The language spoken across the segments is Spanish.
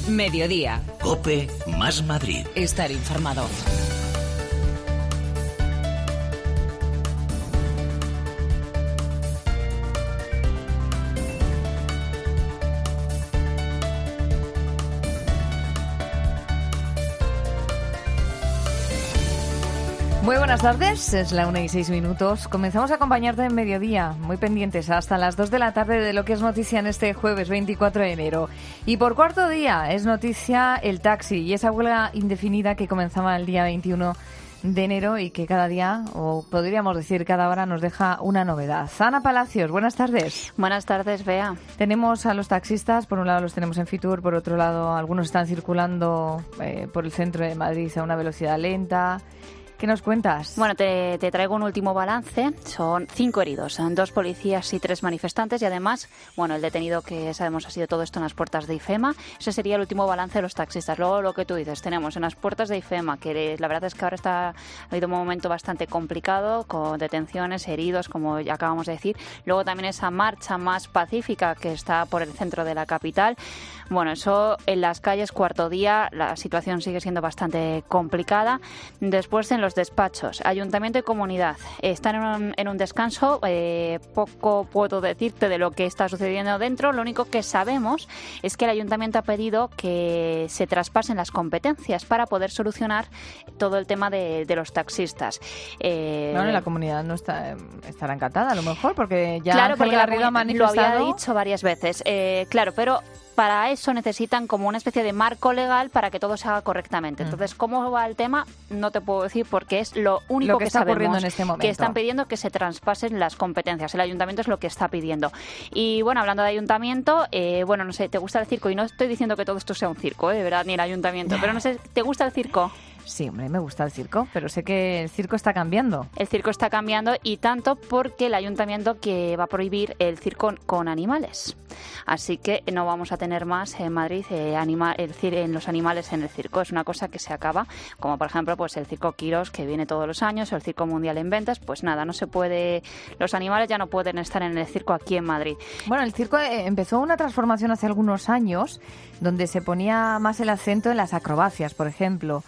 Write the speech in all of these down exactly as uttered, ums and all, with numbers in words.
Mediodía. COPE más Madrid. Estar informado. Muy buenas tardes, es la una y seis minutos. Comenzamos a acompañarte en Mediodía, muy pendientes hasta las dos de la tarde de lo que es noticia en este jueves veinticuatro de enero. Y por cuarto día es noticia el taxi y esa huelga indefinida que comenzaba el día veintiuno de enero y que cada día, o podríamos decir cada hora, nos deja una novedad. Ana Palacios, buenas tardes. Buenas tardes, Bea. Tenemos a los taxistas, por un lado los tenemos en Fitur, por otro lado algunos están circulando eh, por el centro de Madrid a una velocidad lenta. ¿Qué nos cuentas? Bueno, te, te traigo un último balance. Son cinco heridos, son dos policías y tres manifestantes y además, bueno, el detenido que sabemos ha sido todo esto en las puertas de IFEMA. Ese sería el último balance de los taxistas. Luego lo que tú dices, tenemos en las puertas de IFEMA, que la verdad es que ahora está, ha habido un momento bastante complicado con detenciones, heridos, como ya acabamos de decir. Luego también esa marcha más pacífica que está por el centro de la capital. Bueno, eso en las calles, cuarto día, la situación sigue siendo bastante complicada. Después en los despachos, ayuntamiento y comunidad están en un, en un descanso. Eh, poco puedo decirte de lo que está sucediendo dentro. Lo único que sabemos es que el ayuntamiento ha pedido que se traspasen las competencias para poder solucionar todo el tema de, de los taxistas. Eh, bueno, la comunidad no está, estará encantada a lo mejor porque ya claro, Ángel porque Garrido ha manifestado. Lo había dicho varias veces. Eh, claro, pero para eso necesitan como una especie de marco legal para que todo se haga correctamente. Entonces, ¿cómo va el tema? No te puedo decir porque es lo único lo que, que está sabemos, ocurriendo en este momento. Que están pidiendo que se traspasen las competencias. El ayuntamiento es lo que está pidiendo. Y bueno, hablando de ayuntamiento, eh, bueno, no sé, ¿te gusta el circo? Y no estoy diciendo que todo esto sea un circo, ¿eh? De verdad, ni el ayuntamiento. Pero no sé, ¿te gusta el circo? Sí, hombre, me gusta el circo, pero sé que el circo está cambiando. El circo está cambiando y tanto porque el ayuntamiento que va a prohibir el circo con animales. Así que no vamos a tener más en Madrid eh, anima, el, en los animales en el circo. Es una cosa que se acaba, como por ejemplo pues el circo Quirós, que viene todos los años, o el circo mundial en ventas. Pues nada, no se puede, los animales ya no pueden estar en el circo aquí en Madrid. Bueno, el circo empezó una transformación hace algunos años donde se ponía más el acento en las acrobacias, por ejemplo.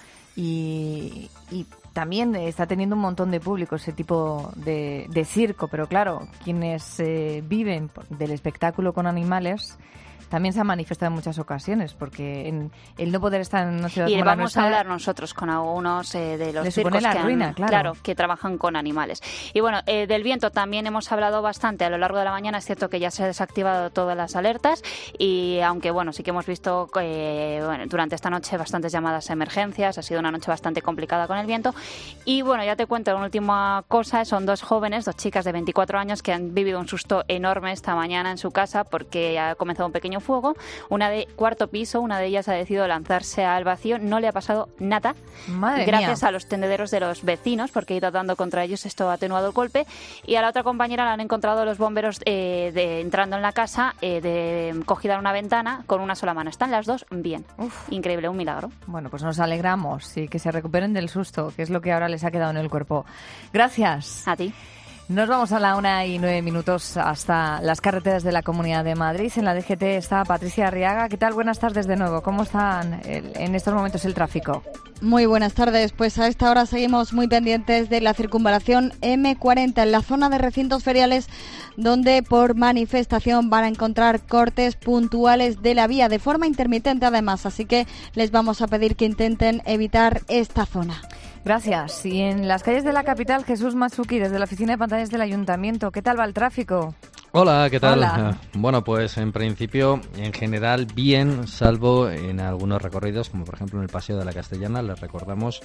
Y, y también está teniendo un montón de público ese tipo de, de circo, pero claro, quienes eh, viven del espectáculo con animales también se han manifestado en muchas ocasiones, porque en el no poder estar en una ciudad y como la vamos nuestra, a hablar nosotros con algunos eh, de los le circos supone la que, ruina, han, claro. claro, que trabajan con animales. Y bueno, eh, del viento también hemos hablado bastante a lo largo de la mañana. Es cierto que ya se han desactivado todas las alertas y aunque bueno, sí que hemos visto eh, bueno, durante esta noche bastantes llamadas a emergencias. Ha sido una noche bastante complicada con el viento. Y bueno, ya te cuento una última cosa. Son dos jóvenes, dos chicas de veinticuatro años que han vivido un susto enorme esta mañana en su casa porque ha comenzado un pequeño fuego. Una de cuarto piso, una de ellas ha decidido lanzarse al vacío, no le ha pasado nada, Madre gracias mía. a los tendederos de los vecinos, porque ha ido dando contra ellos, esto ha atenuado el golpe, y a la otra compañera la han encontrado los bomberos eh, de, entrando en la casa, eh, de, cogida en una ventana, con una sola mano. Están las dos bien. Uf. Increíble, un milagro. Bueno, pues nos alegramos y que se recuperen del susto, que es lo que ahora les ha quedado en el cuerpo. Gracias. A ti. Nos vamos a la una y nueve minutos hasta las carreteras de la Comunidad de Madrid. En la D G T está Patricia Arriaga. ¿Qué tal? Buenas tardes de nuevo. ¿Cómo están el, en estos momentos el tráfico? Muy buenas tardes. Pues a esta hora seguimos muy pendientes de la circunvalación eme cuarenta en la zona de recintos feriales, donde por manifestación van a encontrar cortes puntuales de la vía de forma intermitente además. Así que les vamos a pedir que intenten evitar esta zona. Gracias. Y en las calles de la capital, Jesús Matsuki, desde la oficina de pantallas del Ayuntamiento. ¿Qué tal va el tráfico? Hola, ¿qué tal? Hola. Bueno, pues en principio, en general, bien, salvo en algunos recorridos, como por ejemplo en el Paseo de la Castellana. Les recordamos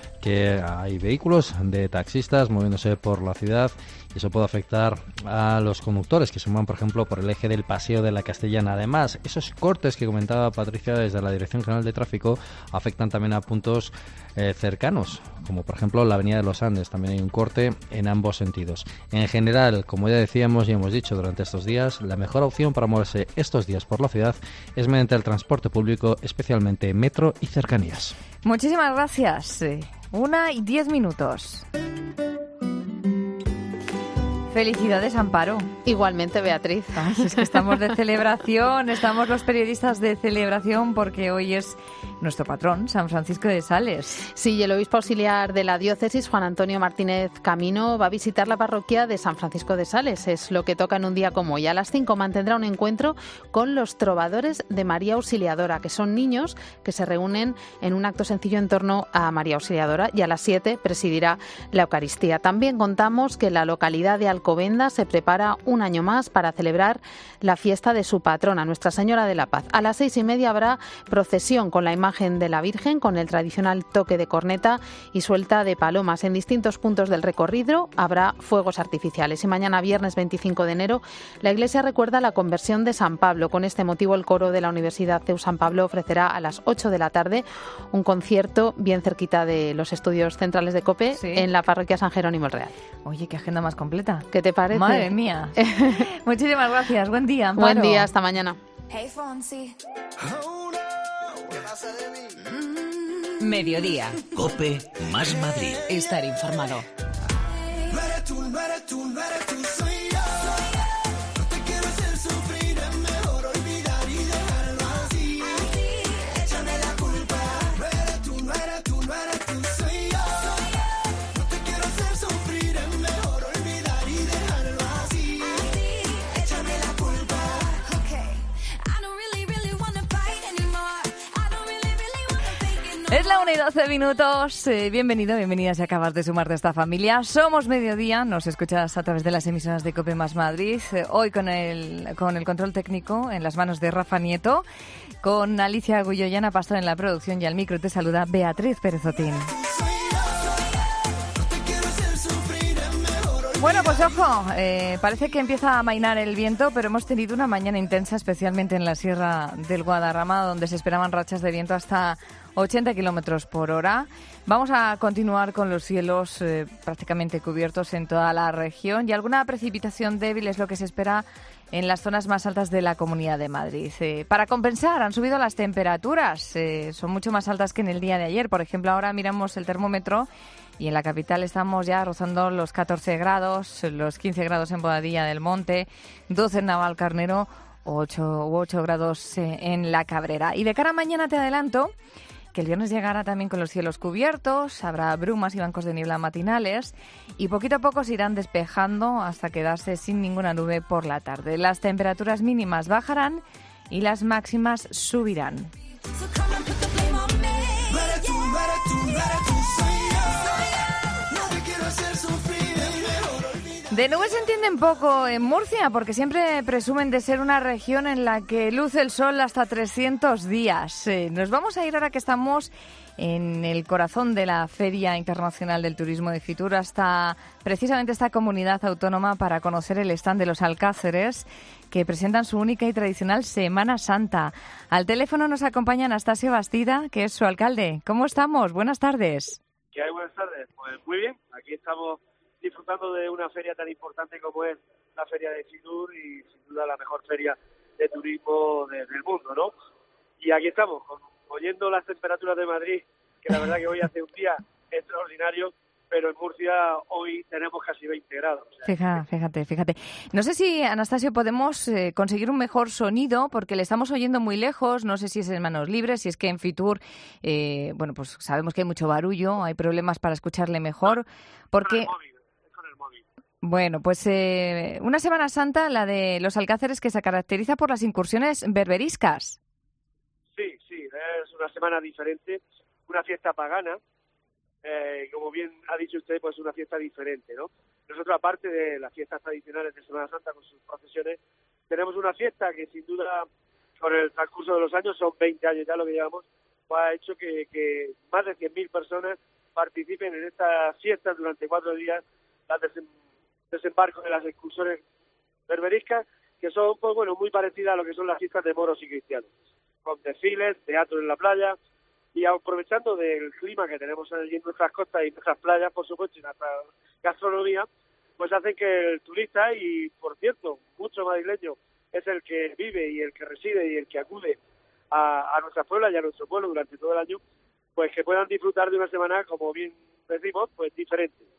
que hay vehículos de taxistas moviéndose por la ciudad y eso puede afectar a los conductores que se muevan, por ejemplo, por el eje del Paseo de la Castellana. Además, esos cortes que comentaba Patricia desde la Dirección General de Tráfico afectan también a puntos eh, cercanos, como por ejemplo la Avenida de los Andes. También hay un corte en ambos sentidos. En general, como ya decíamos y hemos dicho durante estos días, la mejor opción para moverse estos días por la ciudad es mediante el transporte público, especialmente metro y cercanías. Muchísimas gracias. Una y diez minutos. Felicidades, Amparo. Igualmente, Beatriz. Ay, es que estamos de celebración, estamos los periodistas de celebración porque hoy es nuestro patrón, San Francisco de Sales. Sí, y el obispo auxiliar de la diócesis, Juan Antonio Martínez Camino, va a visitar la parroquia de San Francisco de Sales. Es lo que toca en un día como hoy. A las cinco mantendrá un encuentro con los trovadores de María Auxiliadora, que son niños que se reúnen en un acto sencillo en torno a María Auxiliadora, y a las siete presidirá la Eucaristía. También contamos que la localidad de Alcobendas se prepara un año más para celebrar la fiesta de su patrona, Nuestra Señora de la Paz. A las seis y media habrá procesión con la imagen de la Virgen, con el tradicional toque de corneta y suelta de palomas. En distintos puntos del recorrido habrá fuegos artificiales. Y mañana, viernes veinticinco de enero, la Iglesia recuerda la conversión de San Pablo. Con este motivo, el coro de la Universidad C E U San Pablo ofrecerá a las ocho de la tarde un concierto bien cerquita de los estudios centrales de COPE, sí, en la parroquia San Jerónimo el Real. Oye, qué agenda más completa. ¿Qué te parece? Madre mía. Muchísimas gracias. Buen día, Amparo. Buen día, hasta mañana. Hey, Fonsi. Mediodía. COPE más Madrid. Estar informado. No eres tú, no eres tú, no eres tú, soy yo. No te quiero hacer sufrir, es mejor olvidar y dejarlo así. Échame la culpa. No eres tú, no eres tú, no eres tú, soy yo. No te quiero hacer sufrir, es mejor olvidar y dejarlo así. Échame la culpa. Okay. I don't really, really wanna fight anymore. I don't really, really wanna fake it no Es la una y doce minutos. Eh, bienvenido, bienvenida si acabas de sumarte a esta familia. Somos Mediodía, nos escuchas a través de las emisoras de COPE más Madrid. Eh, hoy con el, con el control técnico en las manos de Rafa Nieto, con Alicia Gulloyana Pastor en la producción, y al micro te saluda Beatriz Pérez Otín. Bueno, pues ojo, eh, parece que empieza a amainar el viento, pero hemos tenido una mañana intensa, especialmente en la Sierra del Guadarrama, donde se esperaban rachas de viento hasta ochenta kilómetros por hora. Vamos a continuar con los cielos eh, prácticamente cubiertos en toda la región, y alguna precipitación débil es lo que se espera en las zonas más altas de la Comunidad de Madrid. Eh, para compensar, han subido las temperaturas, eh, son mucho más altas que en el día de ayer. Por ejemplo, ahora miramos el termómetro y en la capital estamos ya rozando los catorce grados, los quince grados en Boadilla del Monte, doce en Navalcarnero, ocho u ocho grados eh, en La Cabrera. Y de cara a mañana te adelanto que el viernes llegará también con los cielos cubiertos, habrá brumas y bancos de niebla matinales, y poquito a poco se irán despejando hasta quedarse sin ninguna nube por la tarde. Las temperaturas mínimas bajarán y las máximas subirán. No eres tú, no eres tú, no eres tú, soy yo. No te quiero hacer sufrir, es mejor olvidar. De nubes se entienden poco en Murcia, porque siempre presumen de ser una región en la que luce el sol hasta trescientos días. Eh, nos vamos a ir ahora que estamos en el corazón de la Feria Internacional del Turismo de Fitur, hasta precisamente esta comunidad autónoma, para conocer el stand de los Alcáceres, que presentan su única y tradicional Semana Santa. Al teléfono nos acompaña Anastasio Bastida, que es su alcalde. ¿Cómo estamos? Buenas tardes. ¿Qué hay? Buenas tardes. Pues muy bien, aquí estamos disfrutando de una feria tan importante como es la Feria de Fitur, y sin duda la mejor feria de turismo de, del mundo, ¿no? Y aquí estamos, con, oyendo las temperaturas de Madrid, que la verdad que hoy hace un día extraordinario, pero en Murcia hoy tenemos casi veinte grados. O sea, Fija, fíjate, fíjate. No sé si, Anastasio, podemos eh, conseguir un mejor sonido, porque le estamos oyendo muy lejos. No sé si es en manos libres, si es que en Fitur, eh, bueno, pues sabemos que hay mucho barullo, hay problemas para escucharle mejor, porque... Con el móvil, es con el móvil. Bueno, pues eh, una Semana Santa, la de los Alcáceres, que se caracteriza por las incursiones berberiscas. Sí, sí, es una semana diferente, una fiesta pagana, eh, como bien ha dicho usted, pues una fiesta diferente, ¿no? Nosotros, aparte de las fiestas tradicionales de Semana Santa con sus procesiones, tenemos una fiesta que sin duda, con el transcurso de los años, son veinte años ya lo que llevamos, pues ha hecho que, que más de cien mil personas participen en estas fiestas durante cuatro días, las desem- desembarco de las excursiones berberiscas, que son, pues bueno, muy parecidas a lo que son las fiestas de moros y cristianos, con desfiles, teatro en la playa, y aprovechando del clima que tenemos allí en nuestras costas y nuestras playas, por supuesto, y nuestra gastronomía, pues hacen que el turista, y por cierto, mucho madrileño es el que vive y el que reside y el que acude a, a nuestras pueblas y a nuestro pueblo durante todo el año, pues que puedan disfrutar de una semana, como bien decimos, pues diferente.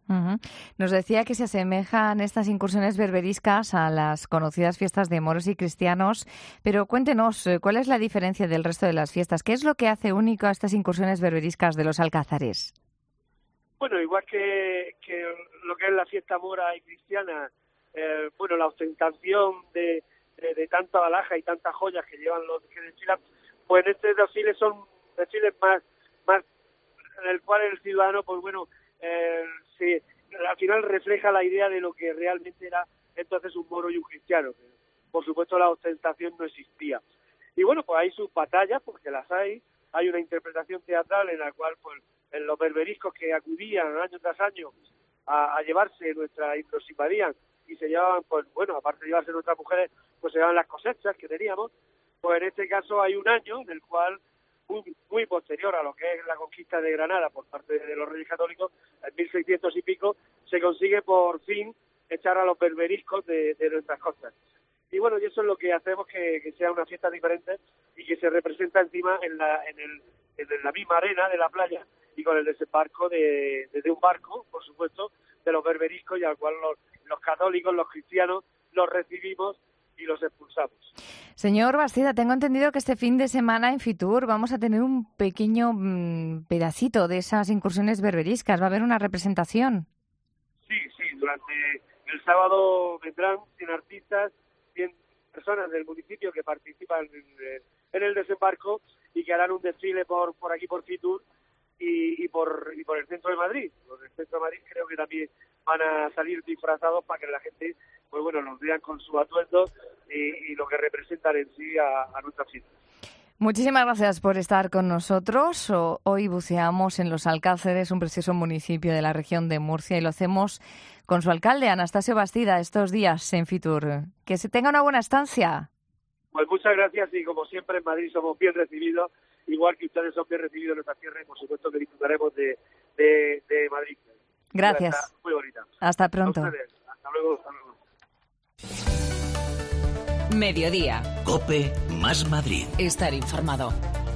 Uh-huh. Nos decía que se asemejan estas incursiones berberiscas a las conocidas fiestas de moros y cristianos, pero cuéntenos, ¿cuál es la diferencia del resto de las fiestas? ¿Qué es lo que hace único a estas incursiones berberiscas de los alcázares? Bueno, igual que, que lo que es la fiesta mora y cristiana, eh, bueno, la ostentación de, de, de tanta balaja y tantas joyas que llevan los que desfilan, pues en este desfile son desfiles más, más en el cual el ciudadano, pues bueno, eh, sí, al final refleja la idea de lo que realmente era entonces un moro y un cristiano. Por supuesto, la ostentación no existía. Y bueno, pues hay sus batallas, porque las hay. Hay una interpretación teatral en la cual, pues, en los berberiscos que acudían año tras año a, a llevarse nuestra, nos invadían y se llevaban, pues bueno, aparte de llevarse nuestras mujeres, pues se llevaban las cosechas que teníamos. Pues en este caso hay un año en el cual, muy, muy posterior a lo que es la conquista de Granada por parte de los Reyes Católicos, en mil seiscientos y pico, se consigue por fin echar a los berberiscos de, de nuestras costas. Y bueno, y eso es lo que hacemos, que, que sea una fiesta diferente y que se representa encima en la, en, el, en la misma arena de la playa y con el desembarco de, de, de un barco, por supuesto, de los berberiscos, y al cual los, los católicos, los cristianos, los recibimos y los expulsamos. Señor Bastida, tengo entendido que este fin de semana en Fitur vamos a tener un pequeño mmm, pedacito de esas incursiones berberiscas. ¿Va a haber una representación? Sí, sí, durante el sábado vendrán cien artistas, cien personas del municipio que participan en, en el desembarco y que harán un desfile por por aquí, por Fitur, y, y por y por el centro de Madrid. Por el centro de Madrid creo que también van a salir disfrazados para que la gente, pues bueno, los vean con su atuendo y, y lo que representan en sí a, a nuestra fiesta. Muchísimas gracias por estar con nosotros. O, hoy buceamos en Los Alcázares, un precioso municipio de la región de Murcia, y lo hacemos con su alcalde, Anastasio Bastida, estos días en Fitur. Que se tenga una buena estancia. Pues muchas gracias, y como siempre en Madrid somos bien recibidos, igual que ustedes son bien recibidos en nuestra tierra, y por supuesto que disfrutaremos de, de, de Madrid. Gracias. Está muy bonita. Hasta pronto. A ustedes. Hasta luego. Hasta luego. Mediodía. COPE más Madrid. Estar informado.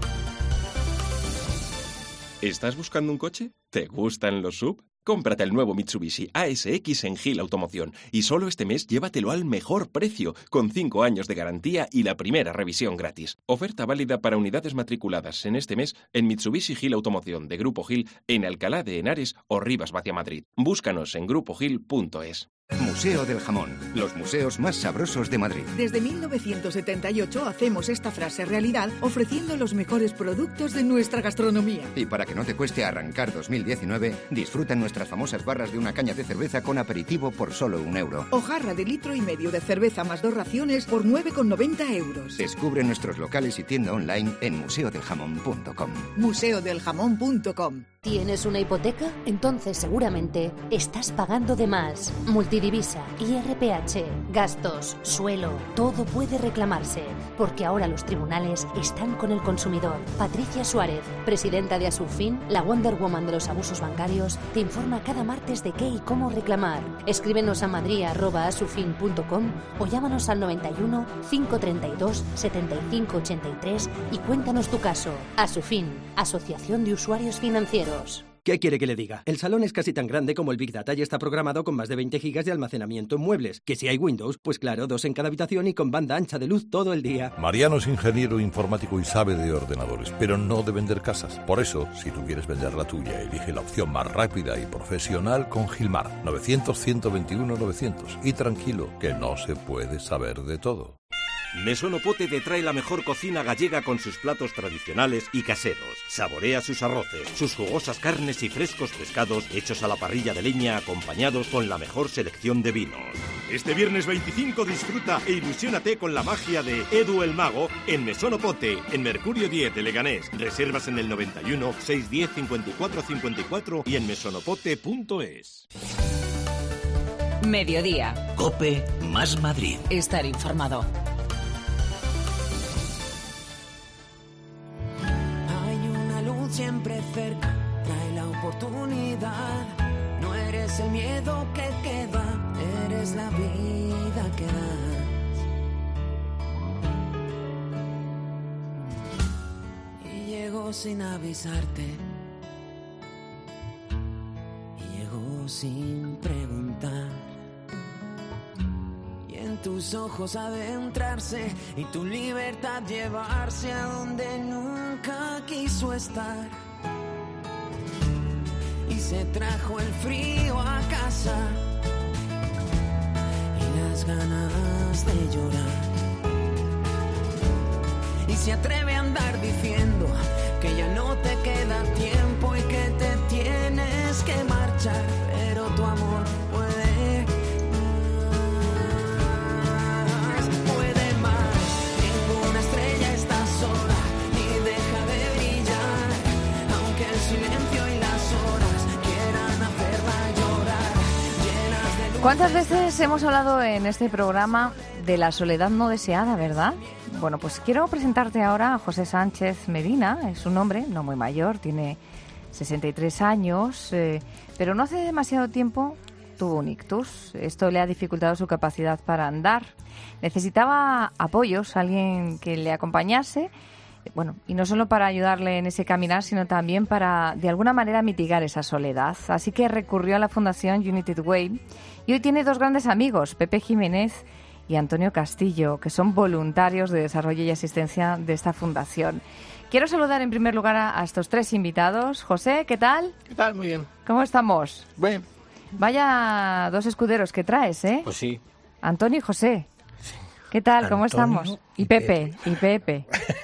¿Estás buscando un coche? ¿Te gustan los S U V? Cómprate el nuevo Mitsubishi A S X en Gil Automoción y solo este mes llévatelo al mejor precio, con cinco años de garantía y la primera revisión gratis. Oferta válida para unidades matriculadas en este mes en Mitsubishi Gil Automoción de Grupo Gil en Alcalá de Henares o Rivas Vacia Madrid. Búscanos en grupo gil punto es. Museo del Jamón, los museos más sabrosos de Madrid. Desde mil novecientos setenta y ocho hacemos esta frase realidad ofreciendo los mejores productos de nuestra gastronomía. Y para que no te cueste arrancar dos mil diecinueve, disfruta nuestras famosas barras de una caña de cerveza con aperitivo por solo un euro. O jarra de litro y medio de cerveza más dos raciones por nueve con noventa euros. Descubre nuestros locales y tienda online en museo del jamón punto com. museo del jamón punto com. ¿Tienes una hipoteca? Entonces seguramente estás pagando de más. Multidivisa, I R P H, gastos, suelo, todo puede reclamarse, porque ahora los tribunales están con el consumidor. Patricia Suárez, presidenta de Asufin, la Wonder Woman de los abusos bancarios, te informa cada martes de qué y cómo reclamar. Escríbenos a madrid arroba asufin punto com o llámanos al noventa y uno, cinco treinta y dos, setenta y cinco ochenta y tres y cuéntanos tu caso. Asufin, Asociación de Usuarios Financieros. ¿Qué quiere que le diga? El salón es casi tan grande como el Big Data y está programado con más de veinte gigas de almacenamiento en muebles. Que si hay Windows, pues claro, dos en cada habitación y con banda ancha de luz todo el día. Mariano es ingeniero informático y sabe de ordenadores, pero no de vender casas. Por eso, si tú quieres vender la tuya, elige la opción más rápida y profesional con Gilmar. novecientos, ciento veintiuno, novecientos. Y tranquilo, que no se puede saber de todo. Mesonopote te trae la mejor cocina gallega con sus platos tradicionales y caseros. Saborea sus arroces, sus jugosas carnes y frescos pescados hechos a la parrilla de leña acompañados con la mejor selección de vinos. Este viernes veinticinco disfruta e ilusiónate con la magia de Edu el Mago en Mesonopote, en Mercurio diez de Leganés. Reservas en el noventa y uno, seiscientos diez, cincuenta y cuatro cincuenta y cuatro y en mesonopote punto es. Mediodía. COPE más Madrid. Estar informado. Siempre cerca, trae la oportunidad. No eres el miedo que queda, eres la vida que das. Y llegó sin avisarte, y llegó sin preguntar. Y en tus ojos adentrarse y tu libertad llevarse a donde nunca quiso estar. Y se trajo el frío a casa y las ganas de llorar. Y se atreve a andar diciendo que ya no te queda tiempo y que te tienes que marchar, pero tu amor puede más, puede más. Ninguna estrella está sola ni deja de brillar, aunque el silencio y las horas quieran hacerla llorar, llenas de luz. ¿Cuántas veces hemos hablado en este programa de la soledad no deseada, verdad? Bueno, pues quiero presentarte ahora a José Sánchez Medina. Es un hombre no muy mayor, tiene sesenta y tres años, eh, pero no hace demasiado tiempo tuvo un ictus. Esto le ha dificultado su capacidad para andar. Necesitaba apoyos, alguien que le acompañase, bueno, y no solo para ayudarle en ese caminar, sino también para, de alguna manera, mitigar esa soledad. Así que recurrió a la Fundación United Way y hoy tiene dos grandes amigos, Pepe Jiménez y Antonio Castillo, que son voluntarios de desarrollo y asistencia de esta fundación. Quiero saludar en primer lugar a, a estos tres invitados. José, ¿qué tal? ¿Qué tal? Muy bien. ¿Cómo estamos? Bien. Vaya dos escuderos que traes, ¿eh? Pues sí. Antonio y José. ¿Qué tal? ¿Cómo Antonio estamos? y Y Pepe, y Pepe.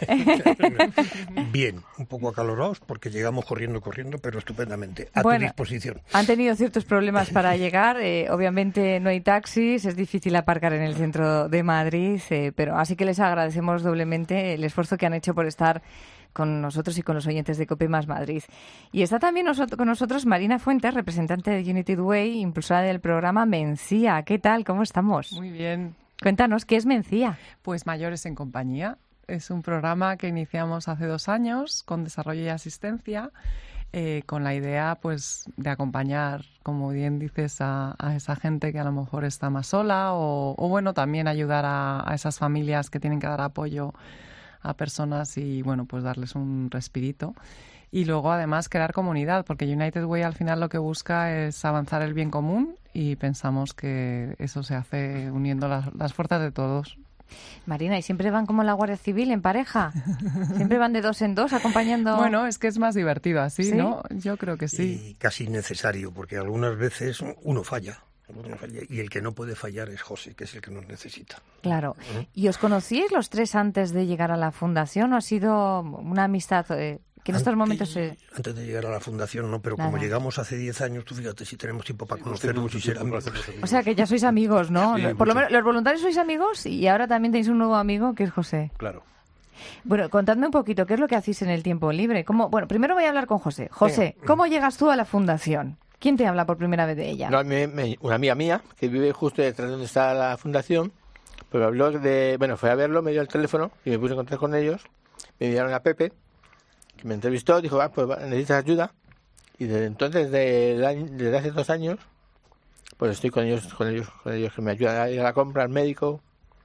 Bien, un poco acalorados porque llegamos corriendo, corriendo, pero estupendamente. A Bueno, tu disposición. Han tenido ciertos problemas para llegar. Eh, obviamente no hay taxis, es difícil aparcar en el centro de Madrid, eh, pero así que les agradecemos doblemente el esfuerzo que han hecho por estar con nosotros y con los oyentes de COPE más Madrid. Y está también nosotros, con nosotros Marina Fuentes, representante de United Way, impulsora del programa Mencía. ¿Qué tal? ¿Cómo estamos? Muy bien. Cuéntanos, ¿qué es Mencía? Pues Mayores en Compañía. Es un programa que iniciamos hace dos años con desarrollo y asistencia, eh, con la idea pues de acompañar, como bien dices, a, a esa gente que a lo mejor está más sola o, o bueno, también ayudar a, a esas familias que tienen que dar apoyo a personas y, bueno, pues darles un respirito. Y luego, además, crear comunidad, porque United Way al final lo que busca es avanzar el bien común y pensamos que eso se hace uniendo las, las fuerzas de todos. Marina, ¿y siempre van como la Guardia Civil en pareja? ¿Siempre van de dos en dos acompañando? Bueno, es que es más divertido así, ¿Sí? ¿no? Yo creo que sí. Y casi necesario, porque algunas veces uno falla. Uno falla, y el que no puede fallar es José, que es el que nos necesita. Claro. ¿Eh? ¿Y os conocíais los tres antes de llegar a la fundación o ha sido una amistad eh, que en estos Antes- momentos se... Antes de llegar a la fundación, no, pero Nada. como llegamos hace diez años, tú fíjate si tenemos tiempo para conocernos y ser amigos. O sea, que ya sois amigos, ¿no? Sí, Por lo mucho. menos los voluntarios sois amigos y ahora también tenéis un nuevo amigo que es José. Claro. Bueno, contadme un poquito, ¿qué es lo que hacéis en el tiempo libre? ¿Cómo... Bueno, primero voy a hablar con José. José, ¿cómo llegas tú a la fundación? ¿Quién te habla por primera vez de ella? No, me- me- una amiga mía que vive justo detrás de donde está la fundación, pues me habló de, bueno, fue a verlo, me dio el teléfono y me puse en contacto con ellos. Me enviaron a Pepe, que me entrevistó, dijo, ah, pues va, necesitas ayuda. Y desde entonces, desde, el año- desde hace dos años, pues estoy con ellos, con ellos, con ellos que me ayudan a ir a la compra, al médico,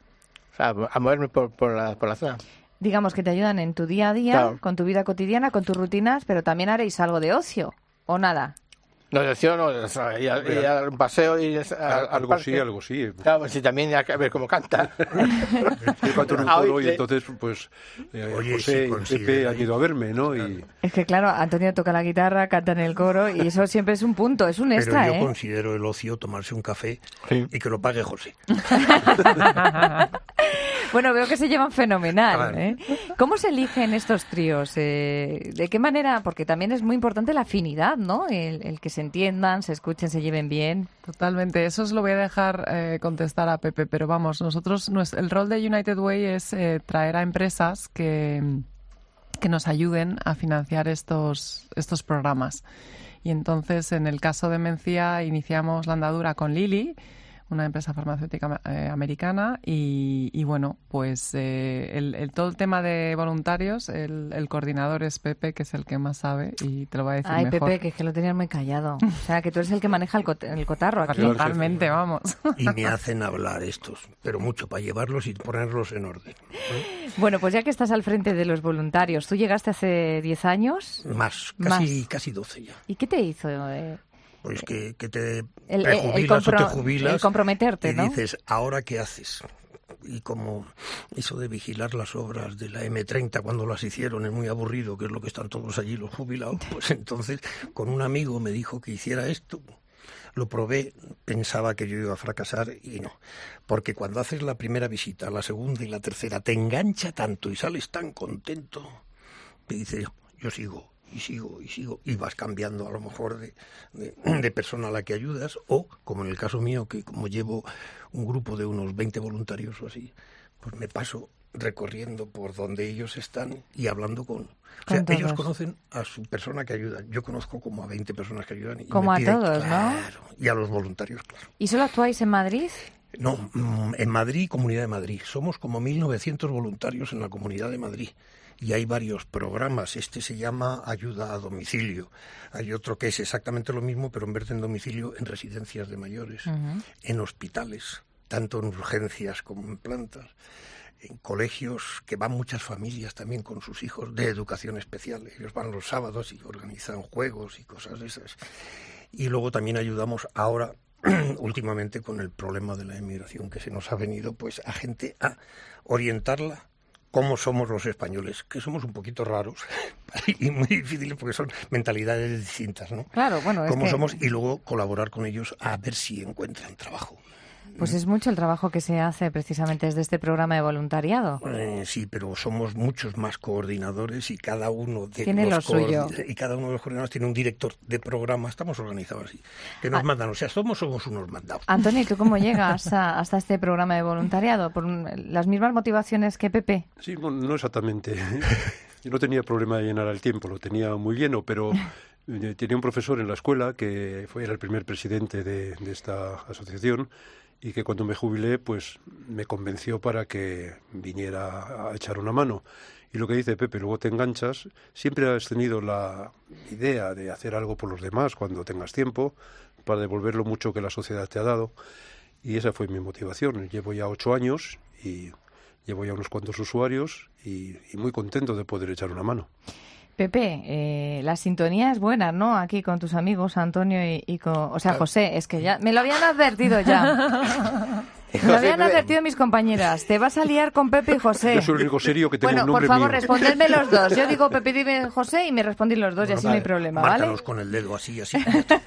o sea, a moverme por, por, la, por la zona. Digamos que te ayudan en tu día a día, Claro. con tu vida cotidiana, con tus rutinas, pero también haréis algo de ocio, ¿o nada? No, de opción, no, o sea, ir, a, ir a dar un paseo y a- al Algo parque. sí, algo sí. Claro, pues sí, también hay que ver cómo canta. Yo canto en un Ah, coro oye, y entonces, pues, eh, Oye, José si y consigue Pepe ahí. han ido a verme, ¿no? Y Es que claro, Antonio toca la guitarra, canta en el coro y eso siempre es un punto, es un extra, Pero yo ¿eh? considero el ocio tomarse un café y que lo pague José. Bueno, veo que se llevan fenomenal, Claro. ¿eh? ¿Cómo se eligen estos tríos? Eh, ¿De qué manera? Porque también es muy importante la afinidad, ¿no? El, el que se entiendan, se escuchen, se lleven bien. Totalmente, eso os lo voy a dejar eh, contestar a Pepe, pero vamos, nosotros, nues- el rol de United Way es eh, traer a empresas que, que nos ayuden a financiar estos, estos programas. Y entonces, en el caso de Mencía, iniciamos la andadura con Lilly, una empresa farmacéutica eh, americana, y, y bueno, pues eh, el, el- todo el tema de voluntarios, el, el coordinador es Pepe, que es el que más sabe, y te lo va a decir Ay, mejor. Pepe, que es que lo tenías muy callado. O sea, que tú eres el que maneja el, cot- el cotarro aquí. Totalmente, vamos. Y me hacen hablar estos, pero mucho para llevarlos y ponerlos en orden. Bueno, pues ya que estás al frente de los voluntarios, tú llegaste hace diez años. Más, Más. casi, casi doce ya. ¿Y qué te hizo eh, Pues que, que te El- el- el prejubilas o te compro- jubilas el comprometerte, y ¿no? dices, ¿ahora qué haces? Y como eso de vigilar las obras de la eme treinta cuando las hicieron es muy aburrido, que es lo que están todos allí los jubilados, pues entonces con un amigo me dijo que hiciera esto. Lo probé, pensaba que yo iba a fracasar y no. Porque cuando haces la primera visita, la segunda y la tercera, te engancha tanto y sales tan contento que dices, yo sigo y sigo y sigo y vas cambiando a lo mejor de, de, de persona a la que ayudas o, como en el caso mío, que como llevo un grupo de unos veinte voluntarios o así, pues me paso recorriendo por donde ellos están y hablando con... O sea, Con ellos todos. conocen a su persona que ayuda. Yo conozco como a veinte personas que ayudan. Y Como me a piden, todos, ¿no? claro, y a los voluntarios, claro. ¿Y solo actuáis en Madrid? No, mm, en Madrid, Comunidad de Madrid. Somos como mil novecientos voluntarios en la Comunidad de Madrid. Y hay varios programas. Este se llama Ayuda a Domicilio. Hay otro que es exactamente lo mismo, pero en vez de en domicilio, en residencias de mayores, Ujú. en hospitales, tanto en urgencias como en plantas, en colegios que van muchas familias también con sus hijos de educación especial. Ellos van los sábados y organizan juegos y cosas de esas. Y luego también ayudamos ahora, últimamente, con el problema de la emigración que se nos ha venido, pues a gente a orientarla cómo somos los españoles, que somos un poquito raros y muy difíciles porque son mentalidades distintas, ¿no? Claro, bueno, es Cómo que- somos y luego colaborar con ellos a ver si encuentran trabajo. Pues es mucho el trabajo que se hace precisamente desde este programa de voluntariado. Eh, sí, pero somos muchos más coordinadores y cada uno de Tiene los lo suyo. coordi- y cada uno de los coordinadores tiene un director de programa. Estamos organizados así, que nos Ah. mandan. O sea, somos somos unos mandados. Antonio, ¿y tú cómo llegas a- hasta este programa de voluntariado? ¿Por un- las mismas motivaciones que Pepe? Sí, no, no exactamente. Yo no tenía problema de llenar el tiempo, lo tenía muy lleno, pero eh, tenía un profesor en la escuela que fue era el primer presidente de, de esta asociación y que cuando me jubilé pues me convenció para que viniera a echar una mano. Y lo que dice Pepe, luego te enganchas, siempre has tenido la idea de hacer algo por los demás cuando tengas tiempo, para devolver lo mucho que la sociedad te ha dado, y esa fue mi motivación. Llevo ya ocho años y llevo ya unos cuantos usuarios y, y muy contento de poder echar una mano. Pepe, eh, la sintonía es buena, ¿no? Aquí con tus amigos, Antonio y, y con... O sea, José, es que ya... Me lo habían advertido ya. Me lo habían advertido mis compañeras. Te vas a liar con Pepe y José. Yo soy el único serio que tengo Bueno, un nombre por favor, mío. respondedme los dos. Yo digo Pepe, dime José y me respondís los dos y así no hay problema, ¿vale? Márcanos con el dedo así, así.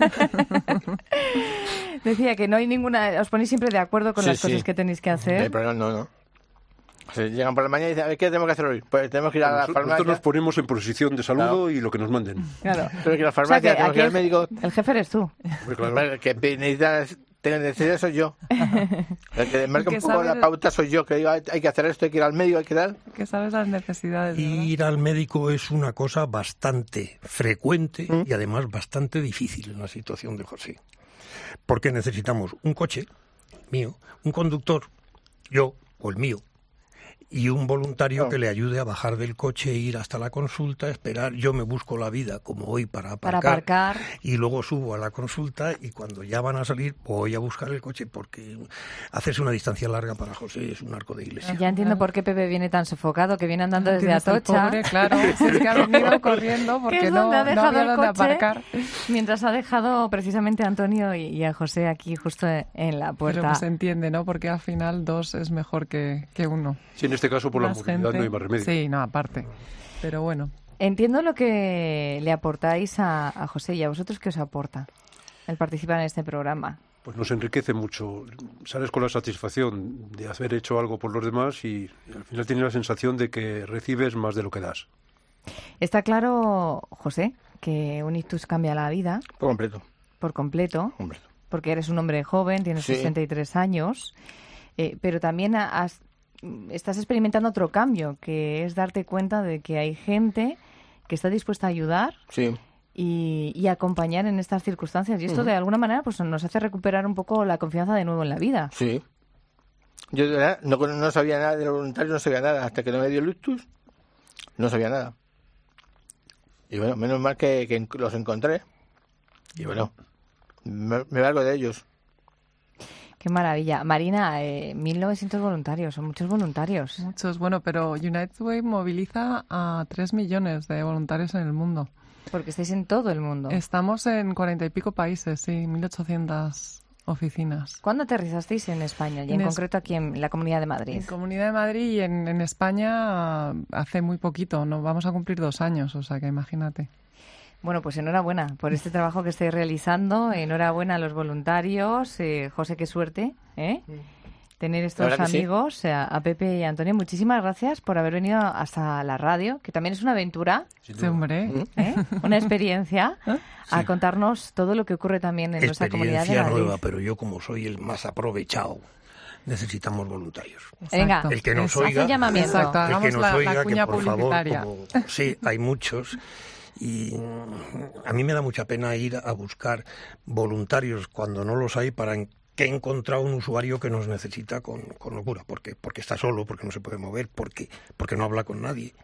Decía que no hay ninguna... Os ponéis siempre de acuerdo con Sí, las sí. cosas que tenéis que No hay hacer. problema, no, no. O sea, llegan por la mañana y dicen, a ver, ¿qué tenemos que hacer hoy? Pues tenemos que ir a la Nosotros, farmacia. nosotros nos ponemos en posición de saludo Claro. y lo que nos manden. Claro. Tenemos que ir a la O sea, farmacia, que tenemos que ir aquí al médico. el jefe eres tú. El que necesita tener necesidad soy yo. El que marca Que un poco la saber- pauta soy yo, que digo, hay hay que hacer esto, hay que ir al médico, hay que dar. Que sabes las necesidades. ¿verdad? Ir al médico es una cosa bastante frecuente y además bastante difícil en la situación de José. Porque necesitamos un coche mío, un conductor, yo o el mío, y un voluntario que le ayude a bajar del coche e ir hasta la consulta, esperar. Yo me busco la vida, como hoy, para Para aparcar, aparcar. y luego subo a la consulta y cuando ya van a salir voy a buscar el coche porque hacerse una distancia larga para José es un arco de iglesia. Ya entiendo por qué Pepe viene tan sofocado, que viene andando desde Tienes el Atocha. pobre, claro, si es que ha venido corriendo porque Que es no, donde ha no dejado había el dónde coche, aparcar. mientras ha dejado precisamente a Antonio y, y a José aquí justo en la Pero puerta. pues se entiende, ¿no? Porque al final dos es mejor que, que uno. Sí, en este caso por la Más movilidad gente. no hay más remedio. Sí, no, aparte. Pero bueno. Entiendo lo que le aportáis a, a José y a vosotros. ¿Qué os aporta el participar en este programa? Pues nos enriquece mucho. Sales con la satisfacción de haber hecho algo por los demás y al final tienes la sensación de que recibes más de lo que das. Está claro, José, que un ictus cambia la vida Por completo. por completo, Completo. porque eres un hombre joven, tienes Sí. sesenta y tres años, eh, pero también has- estás experimentando otro cambio, que es darte cuenta de que hay gente que está dispuesta a ayudar Sí. y, y acompañar en estas circunstancias. Y esto, Ujú. de alguna manera, pues nos hace recuperar un poco la confianza de nuevo en la vida. Sí. Yo de verdad no, no sabía nada de los voluntarios, no sabía nada. Hasta que no me dio el ictus, no sabía nada. Y bueno, menos mal que, que los encontré. Y bueno, me, me valgo de ellos. Qué maravilla. Marina, eh, mil novecientos voluntarios, son muchos voluntarios. Muchos, bueno, pero United Way moviliza a tres millones de voluntarios en el mundo. Porque estáis en todo el mundo. Estamos en cuarenta y pico países, sí, mil ochocientas oficinas. ¿Cuándo aterrizasteis en España y en, En es- concreto aquí en la Comunidad de Madrid? En Comunidad de Madrid y en, en España hace muy poquito, no vamos a cumplir dos años, o sea que imagínate. Bueno, pues enhorabuena por este trabajo que estáis realizando, enhorabuena a los voluntarios. Eh, José, qué suerte, ¿eh? Tener estos verdad que sí. amigos, a, a Pepe y a Antonio. Muchísimas gracias por haber venido hasta la radio, que también es una aventura, Sí, hombre. ¿eh? Una experiencia, a contarnos todo lo que ocurre también en nuestra Comunidad de Experiencia Madrid. nueva, pero yo como soy el más aprovechado, necesitamos voluntarios. Venga, el que nos haz oiga, el llamamiento. Exacto, el que hagamos nos la- la oiga, que cuña por favor, publicitaria. como sí, hay muchos. Y mm, a mí me da mucha pena ir a buscar voluntarios cuando no los hay para en- que he encontrado un usuario que nos necesita con, con locura, porque porque está solo, porque no se puede mover, porque porque no habla con nadie.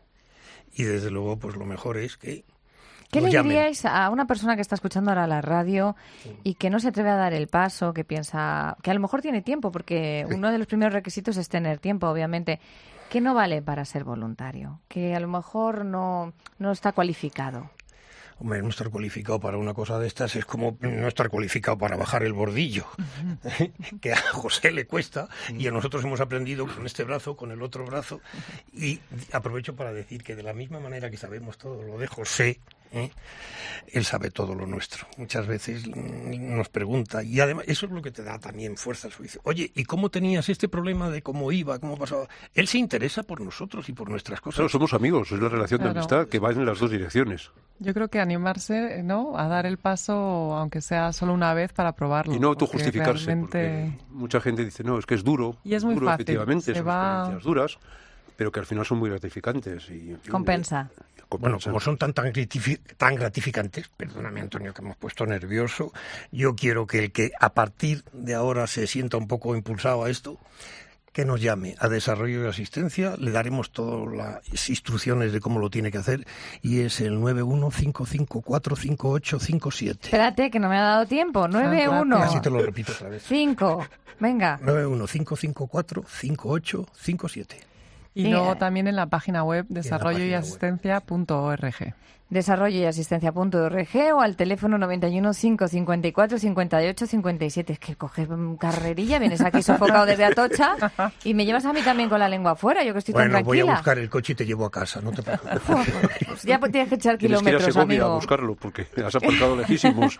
Y desde luego, pues lo mejor es que ¿Qué nos le llamen. diríais a una persona que está escuchando ahora la radio y que no se atreve a dar el paso, que piensa que a lo mejor tiene tiempo, porque uno de los primeros requisitos es tener tiempo, obviamente, que no vale para ser voluntario, que a lo mejor no, no está cualificado? Hombre, no estar cualificado para una cosa de estas es como no estar cualificado para bajar el bordillo, que a José le cuesta y a nosotros hemos aprendido con este brazo, con el otro brazo. Y aprovecho para decir que de la misma manera que sabemos todo lo de José, ¿eh? Él sabe todo lo nuestro. Muchas veces mm, nos pregunta, y además eso es lo que te da también fuerza. Dice, oye, ¿y cómo tenías este problema de cómo iba, cómo pasaba? Él se interesa por nosotros y por nuestras cosas. Claro, somos amigos, es la relación Claro. de amistad que va en las dos direcciones. Yo creo que animarse, ¿no?, a dar el paso, aunque sea solo una vez, para probarlo. Y no porque autojustificarse, realmente- porque mucha gente dice, no, es que es duro. Y es muy duro, fácil, efectivamente, se son va- experiencias duras, pero que al final son muy gratificantes. Y, en fin, Compensa. Bueno, como son tan, tan, gratifi- tan gratificantes, perdóname Antonio que me hemos puesto nervioso, yo quiero que el que a partir de ahora se sienta un poco impulsado a esto, que nos llame a Desarrollo y Asistencia, le daremos todas las instrucciones de cómo lo tiene que hacer y es el nueve uno cinco cinco cuatro cinco ocho cinco siete. Espérate, que no me ha dado tiempo. nueve uno Así te lo repito otra vez. cinco. Venga. nueve uno cinco cinco cuatro cinco ocho cinco siete. Y Sí, luego eh. también en la página web desarrollo y página web. asistencia punto org. Desarrollo y asistencia punto org o al teléfono noventa y uno, cinco cincuenta y cuatro, cincuenta y ocho, cincuenta y siete. Es que coges mm, carrerilla, vienes aquí sofocado desde Atocha y me llevas a mí también con la lengua afuera, yo que estoy Bueno, tan voy a tranquila. buscar el coche y te llevo a casa, no te preocupes. Ya pues tienes que echar Tienes que ir a kilómetros, Segovia a amigo. buscarlo, porque has aparcado lejísimos.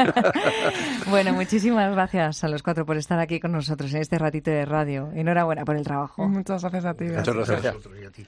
Bueno, muchísimas gracias a los cuatro por estar aquí con nosotros en este ratito de radio. Enhorabuena por el trabajo. Muchas gracias a ti. Muchas gracias. A vosotros y a ti.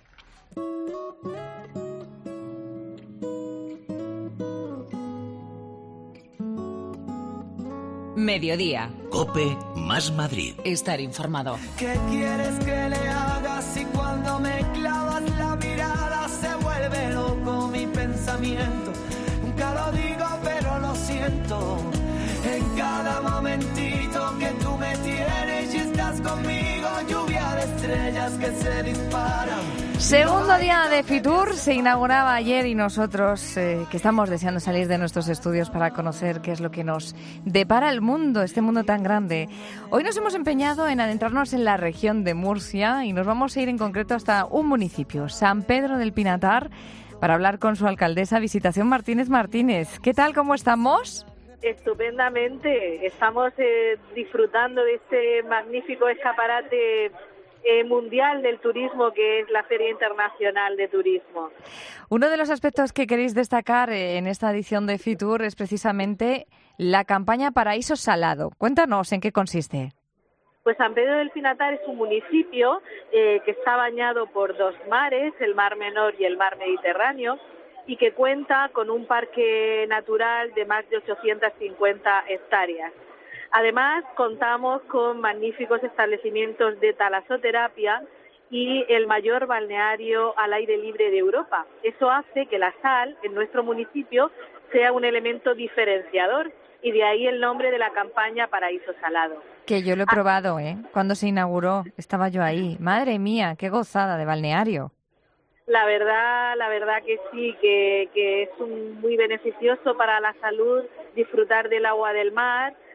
Mediodía. Cope más Madrid. Estar informado. ¿Qué quieres que le haga si cuando me clavas la mirada se vuelve loco mi pensamiento? Nunca lo digo pero lo siento. En cada momentito que tú me tienes y estás conmigo, lluvia de estrellas que se disparan. Segundo día de Fitur, se inauguraba ayer y nosotros eh, que estamos deseando salir de nuestros estudios para conocer qué es lo que nos depara el mundo, este mundo tan grande. Hoy nos hemos empeñado en adentrarnos en la región de Murcia y nos vamos a ir en concreto hasta un municipio, San Pedro del Pinatar, para hablar con su alcaldesa, Visitación Martínez Martínez. ¿Qué tal? ¿Cómo estamos? Estupendamente, estamos eh, disfrutando de este magnífico escaparate eh, mundial del turismo que es la Feria Internacional de Turismo. Uno de los aspectos que queréis destacar eh, en esta edición de Fitur es precisamente la campaña Paraíso Salado. Cuéntanos en qué consiste. Pues San Pedro del Pinatar es un municipio eh, que está bañado por dos mares, el Mar Menor y el Mar Mediterráneo, y que cuenta con un parque natural de más de ochocientas cincuenta hectáreas. Además, contamos con magníficos establecimientos de talasoterapia y el mayor balneario al aire libre de Europa. Eso hace que la sal en nuestro municipio sea un elemento diferenciador y de ahí el nombre de la campaña Paraíso Salado. Que yo lo he probado, ¿eh? Cuando se inauguró, estaba yo ahí. Madre mía, qué gozada de balneario. La verdad, la verdad que sí, que, que es un, muy beneficioso para la salud disfrutar del agua del mar,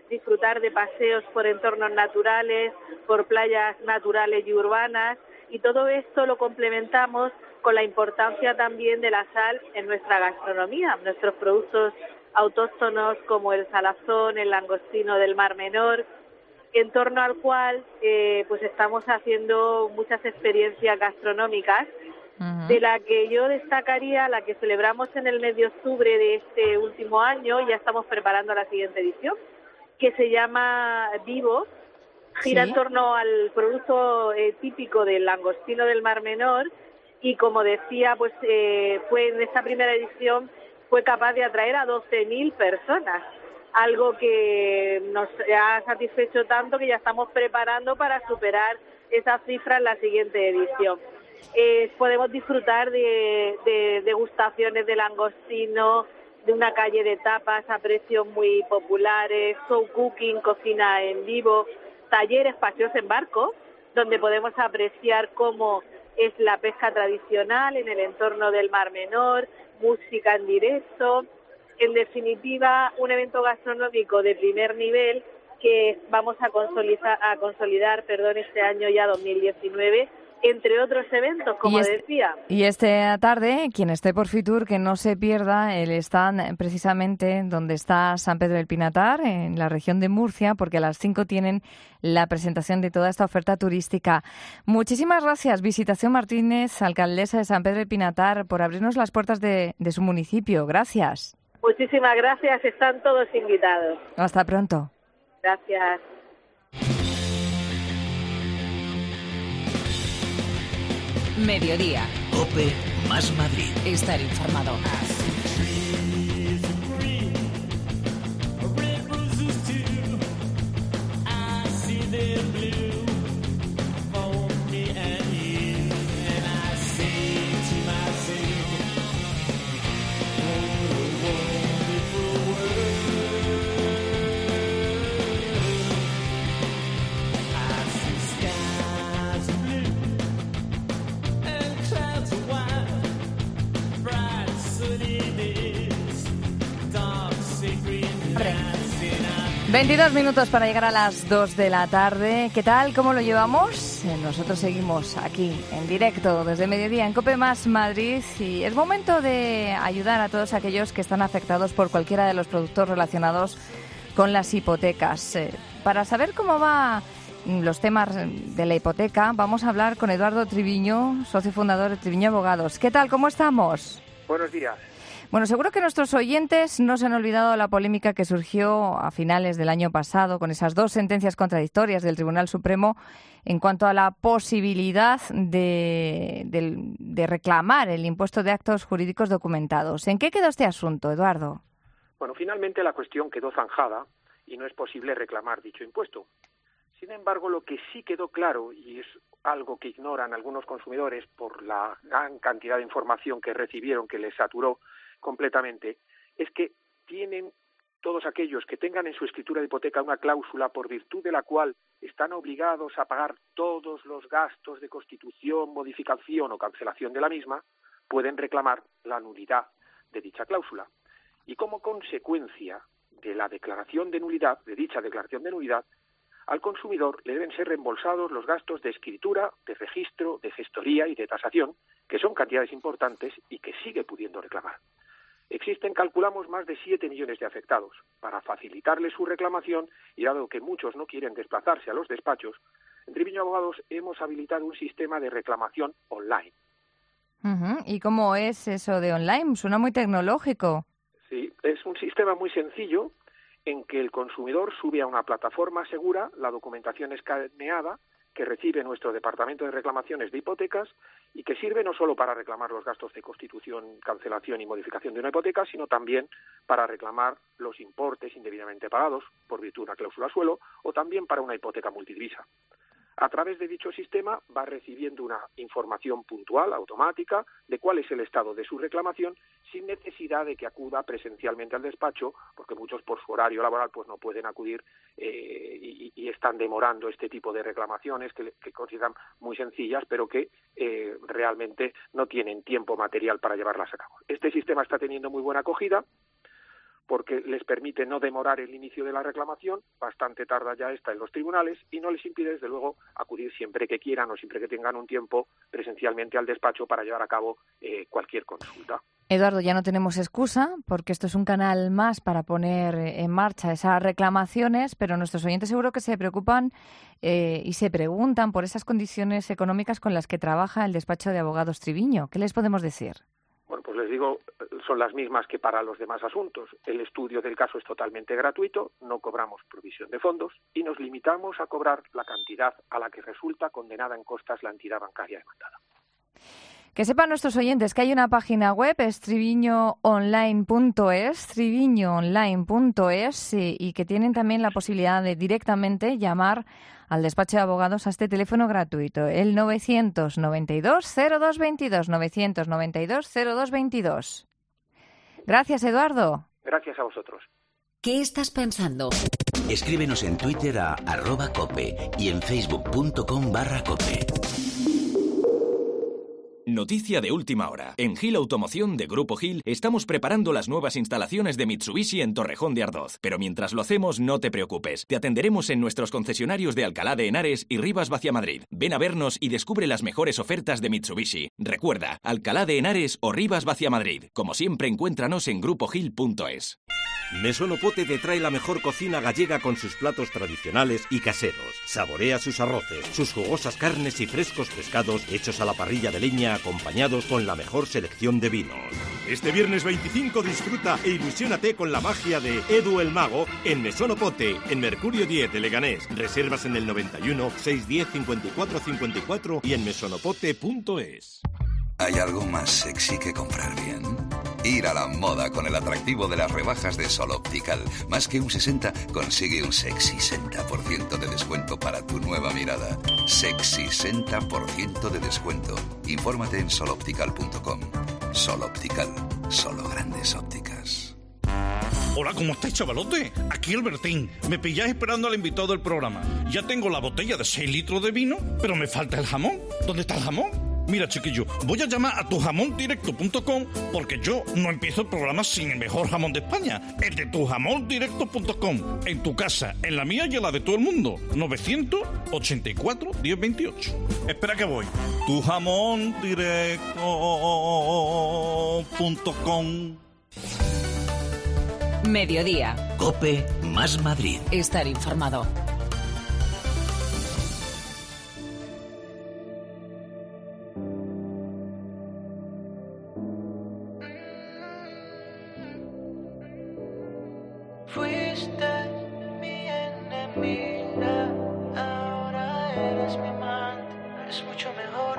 disfrutar de paseos por entornos naturales, por playas naturales y urbanas, y todo esto lo complementamos con la importancia también de la sal en nuestra gastronomía. Nuestros productos autóctonos como el salazón, el langostino del Mar Menor, en torno al cual eh, pues estamos haciendo muchas experiencias gastronómicas, uh-huh. de la que yo destacaría la que celebramos en el mes de octubre de este último año, ya estamos preparando la siguiente edición, que se llama Vivo, gira ¿Sí? en torno al producto eh, típico del langostino del Mar Menor, y como decía, pues eh, fue en esta primera edición fue capaz de atraer a doce mil personas, algo que nos ha satisfecho tanto que ya estamos preparando para superar esa cifra en la siguiente edición. Eh, podemos disfrutar de, de degustaciones de langostino, de una calle de tapas a precios muy populares, show cooking, cocina en vivo, talleres, paseos en barco, donde podemos apreciar cómo es la pesca tradicional en el entorno del Mar Menor, música en directo. En definitiva, un evento gastronómico de primer nivel que vamos a consolidar, a consolidar perdón, este año ya dos mil diecinueve, entre otros eventos, como y este, decía. Y esta tarde, quien esté por Fitur, que no se pierda el stand precisamente donde está San Pedro del Pinatar, en la región de Murcia, porque a las cinco tienen la presentación de toda esta oferta turística. Muchísimas gracias, Visitación Martínez, alcaldesa de San Pedro del Pinatar, por abrirnos las puertas de, de su municipio. Gracias. Muchísimas gracias, están todos invitados. Hasta pronto. Gracias. Mediodía. COPE más Madrid. Estar informado. veintidós minutos para llegar a las dos de la tarde. ¿Qué tal? ¿Cómo lo llevamos? Nosotros seguimos aquí en directo desde mediodía en COPE más Madrid y es momento de ayudar a todos aquellos que están afectados por cualquiera de los productos relacionados con las hipotecas. Eh, para saber cómo va los temas de la hipoteca, vamos a hablar con Eduardo Triviño, socio fundador de Triviño Abogados. ¿Qué tal? ¿Cómo estamos? Buenos días. Bueno, seguro que nuestros oyentes no se han olvidado la polémica que surgió a finales del año pasado con esas dos sentencias contradictorias del Tribunal Supremo en cuanto a la posibilidad de, de, de reclamar el impuesto de actos jurídicos documentados. ¿En qué quedó este asunto, Eduardo? Bueno, finalmente la cuestión quedó zanjada y no es posible reclamar dicho impuesto. Sin embargo, lo que sí quedó claro, y es algo que ignoran algunos consumidores por la gran cantidad de información que recibieron, que les saturó completamente, es que tienen todos aquellos que tengan en su escritura de hipoteca una cláusula por virtud de la cual están obligados a pagar todos los gastos de constitución, modificación o cancelación de la misma, pueden reclamar la nulidad de dicha cláusula. Y como consecuencia de la declaración de nulidad, de dicha declaración de nulidad, al consumidor le deben ser reembolsados los gastos de escritura, de registro, de gestoría y de tasación, que son cantidades importantes y que sigue pudiendo reclamar. Existen, calculamos, más de siete millones de afectados. Para facilitarles su reclamación, y dado que muchos no quieren desplazarse a los despachos, en Triviño Abogados hemos habilitado un sistema de reclamación online. Uh-huh. ¿Y cómo es eso de online? Suena muy tecnológico. Sí, es un sistema muy sencillo en que el consumidor sube a una plataforma segura la documentación escaneada que recibe nuestro Departamento de Reclamaciones de Hipotecas y que sirve no solo para reclamar los gastos de constitución, cancelación y modificación de una hipoteca, sino también para reclamar los importes indebidamente pagados por virtud de una cláusula suelo o también para una hipoteca multidivisa. A través de dicho sistema va recibiendo una información puntual, automática, de cuál es el estado de su reclamación, sin necesidad de que acuda presencialmente al despacho, porque muchos por su horario laboral pues no pueden acudir eh, y, y están demorando este tipo de reclamaciones que, que consideran muy sencillas, pero que eh, realmente no tienen tiempo material para llevarlas a cabo. Este sistema está teniendo muy buena acogida, porque les permite no demorar el inicio de la reclamación, bastante tarda ya esta en los tribunales, y no les impide, desde luego, acudir siempre que quieran o siempre que tengan un tiempo presencialmente al despacho para llevar a cabo eh, cualquier consulta. Eduardo, ya no tenemos excusa, porque esto es un canal más para poner en marcha esas reclamaciones, pero nuestros oyentes seguro que se preocupan eh, y se preguntan por esas condiciones económicas con las que trabaja el despacho de abogados Triviño. ¿Qué les podemos decir? Bueno, pues les digo, son las mismas que para los demás asuntos. El estudio del caso es totalmente gratuito, no cobramos provisión de fondos y nos limitamos a cobrar la cantidad a la que resulta condenada en costas la entidad bancaria demandada. Que sepan nuestros oyentes que hay una página web, es triviño online punto es, triviño online punto es, y, y que tienen también la posibilidad de directamente llamar al despacho de abogados a este teléfono gratuito, el novecientos noventa y dos cero dos veintidós, novecientos noventa y dos cero dos veintidós. Gracias, Eduardo. Gracias a vosotros. ¿Qué estás pensando? Escríbenos en Twitter a arroba cope y en facebook punto com barra cope. Noticia de última hora. En Gil Automoción de Grupo Gil estamos preparando las nuevas instalaciones de Mitsubishi en Torrejón de Ardoz. Pero mientras lo hacemos, no te preocupes. Te atenderemos en nuestros concesionarios de Alcalá de Henares y Rivas Vaciamadrid. Ven a vernos y descubre las mejores ofertas de Mitsubishi. Recuerda, Alcalá de Henares o Rivas Vaciamadrid. Como siempre, encuéntranos en grupo gil punto es. Mesonopote te trae la mejor cocina gallega con sus platos tradicionales y caseros. Saborea sus arroces, sus jugosas carnes y frescos pescados hechos a la parrilla de leña acompañados con la mejor selección de vinos. Este viernes veinticinco disfruta e ilusiónate con la magia de Edu el Mago en Mesonopote, en Mercurio diez de Leganés. Reservas en el noventa y uno, seiscientos diez, cincuenta y cuatro cincuenta y cuatro y en mesonopote punto es. ¿Hay algo más sexy que comprar bien? Ir a la moda con el atractivo de las rebajas de Sol Optical. Más que un sesenta, consigue un sexy sesenta por ciento de descuento para tu nueva mirada. Sexy sesenta por ciento de descuento. Infórmate en sol optical punto com. Sol Optical. Solo grandes ópticas. Hola, ¿cómo estáis, chavalote? Aquí el Bertín. Me pilláis esperando al invitado del programa. Ya tengo la botella de seis litros de vino, pero me falta el jamón. ¿Dónde está el jamón? Mira, chiquillo, voy a llamar a tu jamón directo punto com porque yo no empiezo el programa sin el mejor jamón de España, el de tu jamón directo punto com. En tu casa, en la mía y en la de todo el mundo. novecientos ochenta y cuatro, diez veintiocho. Espera que voy. tu jamón directo punto com. Mediodía. Cope más Madrid. Estar informado. Fuiste mi enemiga, ahora eres mi amante, es mucho mejor.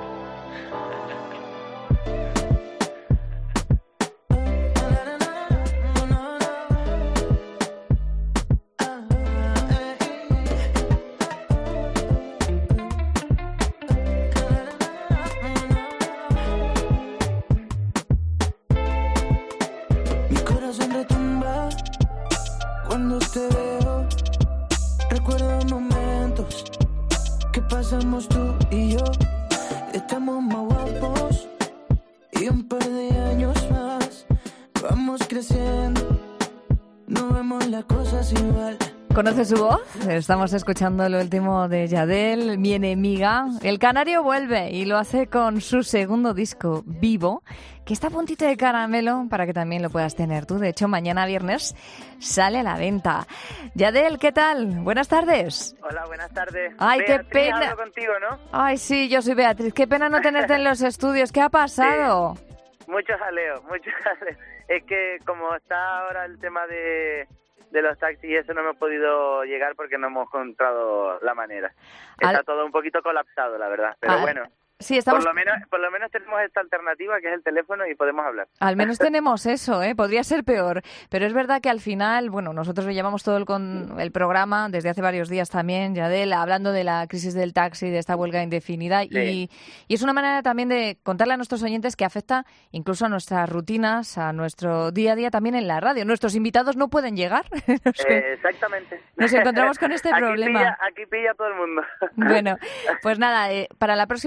Mi corazón retumba cuando te veo, recuerdo momentos que pasamos tú y yo. Estamos más guapos y un par de años más. Vamos creciendo, no vemos las cosas igual. ¿Conoce su voz? Estamos escuchando lo último de Yadel, mi enemiga. El canario vuelve y lo hace con su segundo disco, Vivo, que está a puntito de caramelo para que también lo puedas tener tú. De hecho, mañana viernes sale a la venta. Yadel, ¿qué tal? Buenas tardes. Hola, buenas tardes. Ay, Beatriz, qué pena. hablo contigo, ¿no? Ay, sí, yo soy Beatriz. Qué pena no tenerte en los estudios. ¿Qué ha pasado? Sí. Mucho jaleo, mucho jaleo. Es que como está ahora el tema de... de los taxis y eso no hemos podido llegar porque no hemos encontrado la manera. Está Al... todo un poquito colapsado, la verdad. Pero Al... bueno, sí, estamos... por lo menos por lo menos tenemos esta alternativa que es el teléfono y podemos hablar. Al menos tenemos eso, ¿eh? Podría ser peor. Pero es verdad que al final, bueno, nosotros lo llevamos todo el, con el programa desde hace varios días también, Yadel, hablando de la crisis del taxi, de esta huelga indefinida. Sí. Y, y es una manera también de contarle a nuestros oyentes que afecta incluso a nuestras rutinas, a nuestro día a día también en la radio. Nuestros invitados no pueden llegar. Nos, eh, exactamente. Nos encontramos con este aquí problema. Pilla, aquí pilla todo el mundo. Bueno, pues nada, eh, para la próxima sí que sí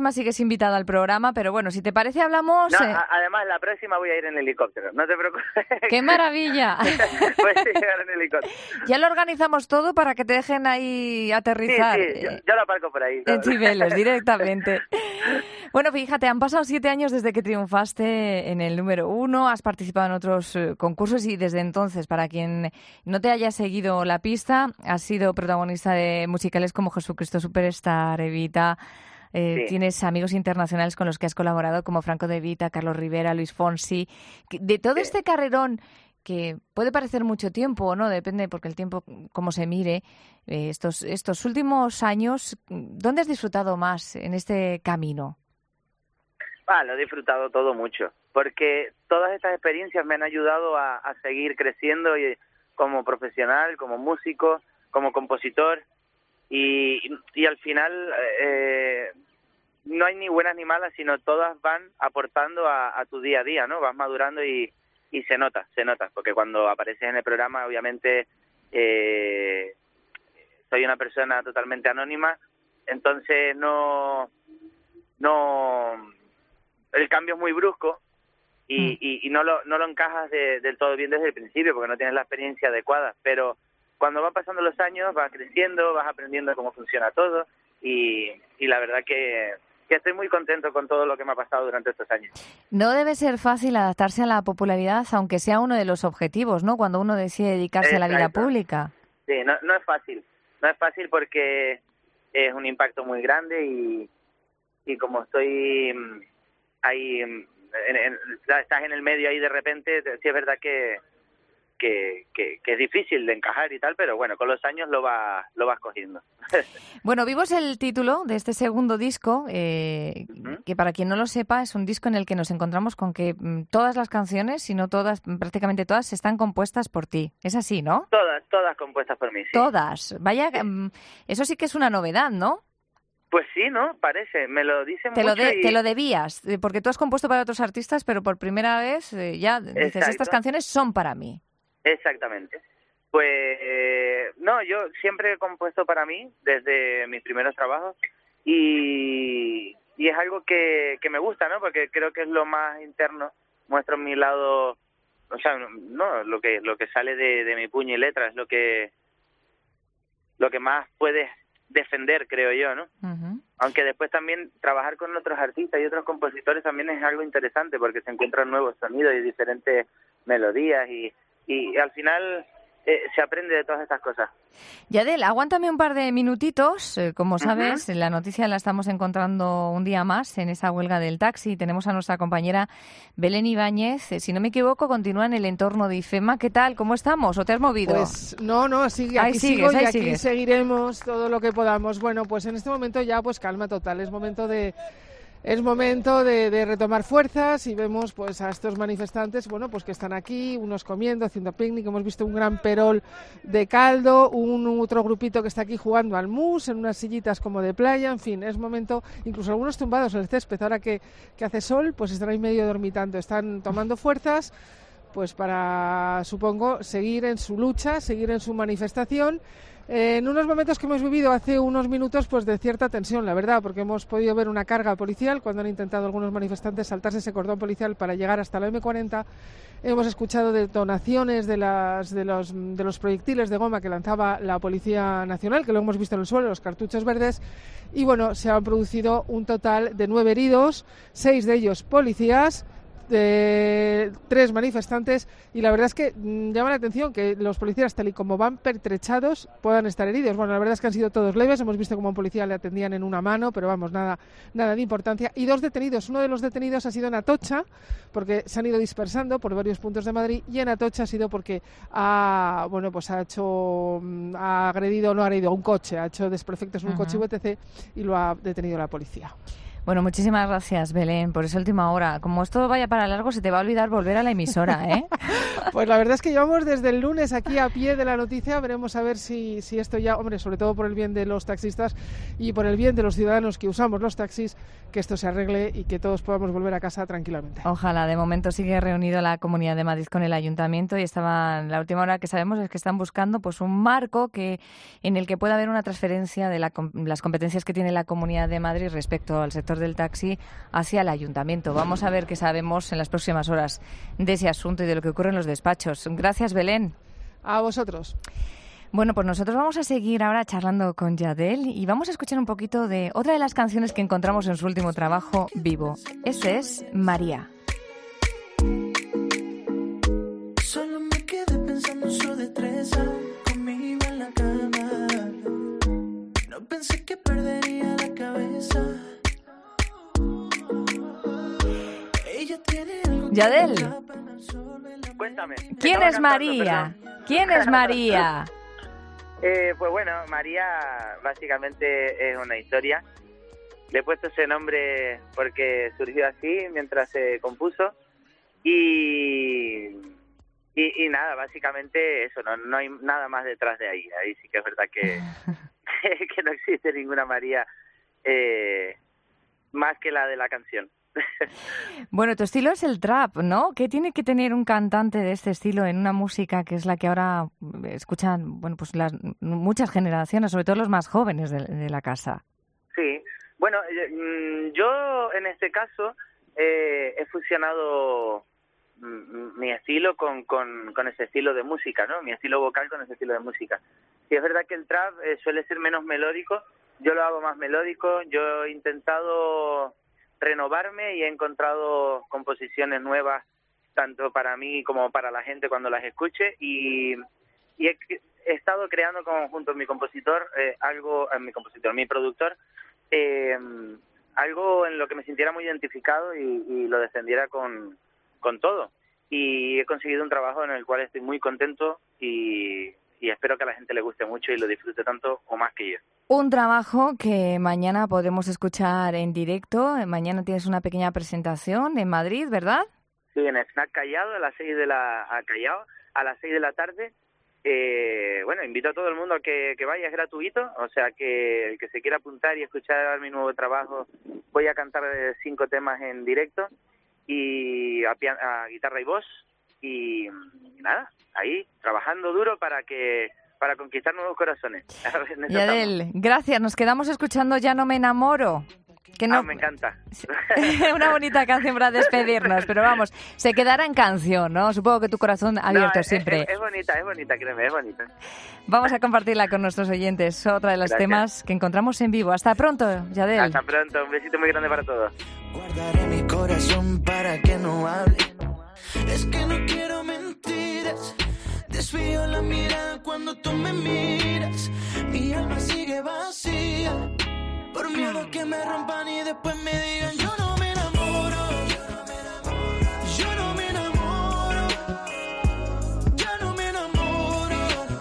invitado al programa, pero bueno, si te parece hablamos... No, eh, a- además, la próxima voy a ir en helicóptero, no te preocupes. ¡Qué maravilla! Puedes llegar en helicóptero. Ya lo organizamos todo para que te dejen ahí aterrizar. Sí, sí, yo, yo lo aparco por ahí. En Cibeles, directamente. Bueno, fíjate, han pasado siete años desde que triunfaste en el número uno, has participado en otros eh, concursos y desde entonces, para quien no te haya seguido la pista, has sido protagonista de musicales como Jesucristo Superstar, Evita. Eh, Sí. Tienes amigos internacionales con los que has colaborado como Franco De Vita, Carlos Rivera, Luis Fonsi. De todo este carrerón, que puede parecer mucho tiempo o no, depende porque el tiempo, como se mire, eh, estos, estos últimos años, ¿dónde has disfrutado más en este camino? Ah, lo he disfrutado todo mucho, porque todas estas experiencias me han ayudado a, a seguir creciendo y, como profesional, como músico, como compositor, y, y al final eh, no hay ni buenas ni malas, sino todas van aportando a, a tu día a día, ¿no? Vas madurando y, y se nota, se nota, porque cuando apareces en el programa, obviamente, eh, soy una persona totalmente anónima, entonces no... no el cambio es muy brusco y, mm. y, y no lo no lo encajas de, del todo bien desde el principio porque no tienes la experiencia adecuada, pero cuando van pasando los años vas creciendo, vas aprendiendo cómo funciona todo y, y la verdad que, que estoy muy contento con todo lo que me ha pasado durante estos años. No debe ser fácil adaptarse a la popularidad, aunque sea uno de los objetivos, ¿no? Cuando uno decide dedicarse Exacto. a la vida pública. Sí, no, no es fácil, no es fácil porque es un impacto muy grande y, y como estoy... ahí en, en, estás en el medio ahí de repente, sí es verdad que, que, que, que es difícil de encajar y tal, pero bueno, con los años lo vas lo vas cogiendo. Bueno, Vivo es el título de este segundo disco, eh, uh-huh. que para quien no lo sepa es un disco en el que nos encontramos con que mm, todas las canciones, si no todas, prácticamente todas, están compuestas por ti. Es así, ¿no? Todas, todas compuestas por mí, sí. Todas. Vaya, sí. Mm, eso sí que es una novedad, ¿no? Pues sí, ¿no? Parece, me lo dicen te mucho lo de, y... Te lo debías, porque tú has compuesto para otros artistas, pero por primera vez eh, ya dices, Exacto. Estas canciones son para mí. Exactamente. Pues eh, no, yo siempre he compuesto para mí desde mis primeros trabajos y, y es algo que, que me gusta, ¿no? Porque creo que es lo más interno, muestro mi lado, o sea, no, lo que lo que sale de, de mi puño y letra es lo que lo que más puedes defender, creo yo, ¿no? Uh-huh. Aunque después también trabajar con otros artistas y otros compositores también es algo interesante porque se encuentran nuevos sonidos y diferentes melodías y, y al final eh, se aprende de todas estas cosas. Yadel, aguántame un par de minutitos. Eh, como sabes, uh-huh. la noticia la estamos encontrando un día más en esa huelga del taxi. Tenemos a nuestra compañera Belén Ibáñez. Eh, si no me equivoco, continúa en el entorno de IFEMA. ¿Qué tal? ¿Cómo estamos? ¿O te has movido? Pues no, no, sigue, aquí ahí sigo sigues, y ahí aquí sigues. seguiremos todo lo que podamos. Bueno, pues en este momento ya pues calma total. Es momento de... Es momento de, de retomar fuerzas y vemos pues a estos manifestantes, bueno, pues que están aquí, unos comiendo, haciendo picnic. Hemos visto un gran perol de caldo, un otro grupito que está aquí jugando al mus en unas sillitas como de playa. En fin, es momento, incluso algunos tumbados en el césped. Ahora que, que hace sol, pues están ahí medio dormitando, están tomando fuerzas pues para, supongo, seguir en su lucha, seguir en su manifestación. Eh, en unos momentos que hemos vivido hace unos minutos pues de cierta tensión, la verdad, porque hemos podido ver una carga policial cuando han intentado algunos manifestantes saltarse ese cordón policial para llegar hasta la eme cuarenta. Hemos escuchado detonaciones de, las, de, los, de los proyectiles de goma que lanzaba la Policía Nacional, que lo hemos visto en el suelo, los cartuchos verdes, y bueno, se han producido un total de nueve heridos, seis de ellos policías, de tres manifestantes, y la verdad es que mmm, llama la atención que los policías, tal y como van pertrechados, puedan estar heridos. Bueno, la verdad es que han sido todos leves. Hemos visto como a un policía le atendían en una mano, pero vamos, nada nada de importancia. Y dos detenidos. Uno de los detenidos ha sido en Atocha, porque se han ido dispersando por varios puntos de Madrid, y en Atocha ha sido porque ha, bueno, pues ha hecho, ha agredido, no ha agredido un coche, ha hecho desperfectos en un uh-huh. coche V T C y lo ha detenido la policía. Bueno, muchísimas gracias, Belén, por esa última hora. Como esto vaya para largo, se te va a olvidar volver a la emisora, ¿eh? Pues la verdad es que llevamos desde el lunes aquí a pie de la noticia. Veremos a ver si, si esto ya, hombre, sobre todo por el bien de los taxistas y por el bien de los ciudadanos que usamos los taxis, que esto se arregle y que todos podamos volver a casa tranquilamente. Ojalá. De momento sigue reunido la Comunidad de Madrid con el Ayuntamiento y estaban, la última hora que sabemos es que están buscando pues un marco que en el que pueda haber una transferencia de la, las competencias que tiene la Comunidad de Madrid respecto al sector sector del taxi hacia el ayuntamiento. Vamos a ver qué sabemos en las próximas horas de ese asunto y de lo que ocurre en los despachos. Gracias, Belén. A vosotros. Bueno, pues nosotros vamos a seguir ahora charlando con Yadel y vamos a escuchar un poquito de otra de las canciones que encontramos en su último trabajo, Vivo. Ese es María. Solo me quedé pensando en su destreza, conmigo en la cama. No pensé que perdería la cabeza. Ella tiene algo que Yadel. Cuéntame. ¿Quién Estaba es cantando, María? perdón. ¿Quién es María? Eh, pues bueno, María básicamente es una historia. Le he puesto ese nombre porque surgió así mientras se compuso y, y, y nada, básicamente eso, no, no hay nada más detrás de ahí. Ahí sí que es verdad que, que no existe ninguna María eh, más que la de la canción. Bueno, tu estilo es el trap, ¿no? ¿Qué tiene que tener un cantante de este estilo en una música que es la que ahora escuchan, bueno, pues las muchas generaciones, sobre todo los más jóvenes de, de la casa? Sí, bueno, yo en este caso eh, he fusionado mi estilo con, con, con ese estilo de música, ¿no? Mi estilo vocal con ese estilo de música. Sí, es verdad que el trap eh, suele ser menos melódico, yo lo hago más melódico, yo he intentado renovarme y he encontrado composiciones nuevas tanto para mí como para la gente cuando las escuche y, y he, he estado creando con, junto a mi compositor eh, algo, eh, mi compositor, mi productor eh, algo en lo que me sintiera muy identificado y, y lo defendiera con, con todo y he conseguido un trabajo en el cual estoy muy contento y, y espero que a la gente le guste mucho y lo disfrute tanto o más que yo. Un trabajo que mañana podemos escuchar en directo. Mañana tienes una pequeña presentación en Madrid, ¿verdad? Sí, en Snack Callao, a las seis de la a Callao, a las seis de la tarde. Eh, bueno, invito a todo el mundo a que, que vaya, es gratuito, o sea que el que se quiera apuntar y escuchar mi nuevo trabajo, voy a cantar cinco temas en directo y a, pian- a guitarra y voz y, y nada, ahí trabajando duro para que para conquistar nuevos corazones. Yadel, gracias. Nos quedamos escuchando Ya no me enamoro. Que no... Ah, me encanta. Una bonita canción para despedirnos, pero vamos, se quedará en canción, ¿no? Supongo que tu corazón abierto No, es, siempre. Es, es bonita, es bonita, créeme, es bonita. Vamos a compartirla con nuestros oyentes. Otra de los Gracias. temas que encontramos en vivo. Hasta pronto, Yadel. Hasta pronto, un besito muy grande para todos. Guardaré mi corazón para que no hable. Es que no quiero mentiras. Desvío la mirada cuando tú me miras. Mi alma sigue vacía. Por miedo a que me rompan y después me digan yo no me enamoro. Yo no me enamoro. Ya no me enamoro.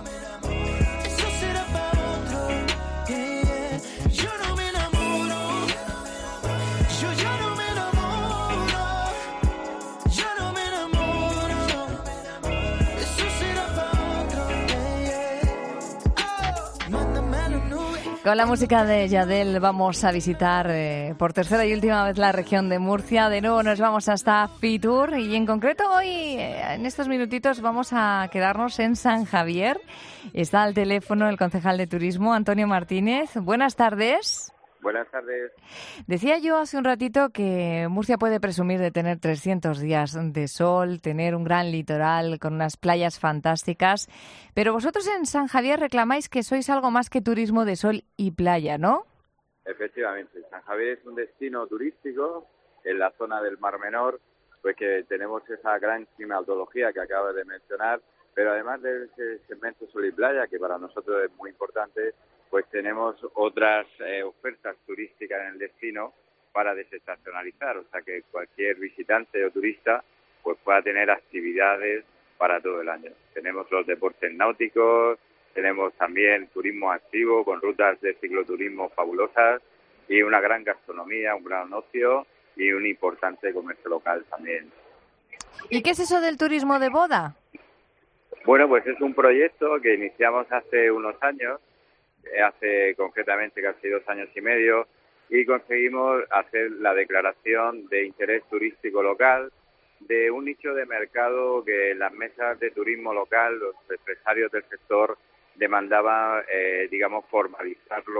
Eso será para otro. Yeah, yeah. Yo no me enamoro. Yo ya no me enamoro. Ya no me enamoro. Eso será para otro. Yeah, yeah. Oh, mándame a la nube. Con la música de Yadel vamos a visitar eh, por tercera y última vez la región de Murcia. De nuevo nos vamos hasta Fitur y en concreto hoy, eh, en estos minutitos, vamos a quedarnos en San Javier. Está al teléfono el concejal de Turismo, Antonio Martínez. Buenas tardes. Buenas tardes. Decía yo hace un ratito que Murcia puede presumir de tener trescientos días de sol, tener un gran litoral con unas playas fantásticas, pero vosotros en San Javier reclamáis que sois algo más que turismo de sol y playa, ¿no? Efectivamente, San Javier es un destino turístico en la zona del Mar Menor, pues que tenemos esa gran climatología que acabas de mencionar, pero además de ese segmento sol y playa, que para nosotros es muy importante, pues tenemos otras eh, ofertas turísticas en el destino para desestacionalizar, o sea que cualquier visitante o turista pues pueda tener actividades para todo el año. Tenemos los deportes náuticos, tenemos también turismo activo con rutas de cicloturismo fabulosas y una gran gastronomía, un gran ocio y un importante comercio local también. ¿Y qué es eso del turismo de boda? Bueno, pues es un proyecto que iniciamos hace unos años, hace concretamente casi dos años y medio, y conseguimos hacer la declaración de interés turístico local de un nicho de mercado que en las mesas de turismo local los empresarios del sector demandaban, eh, digamos, formalizarlo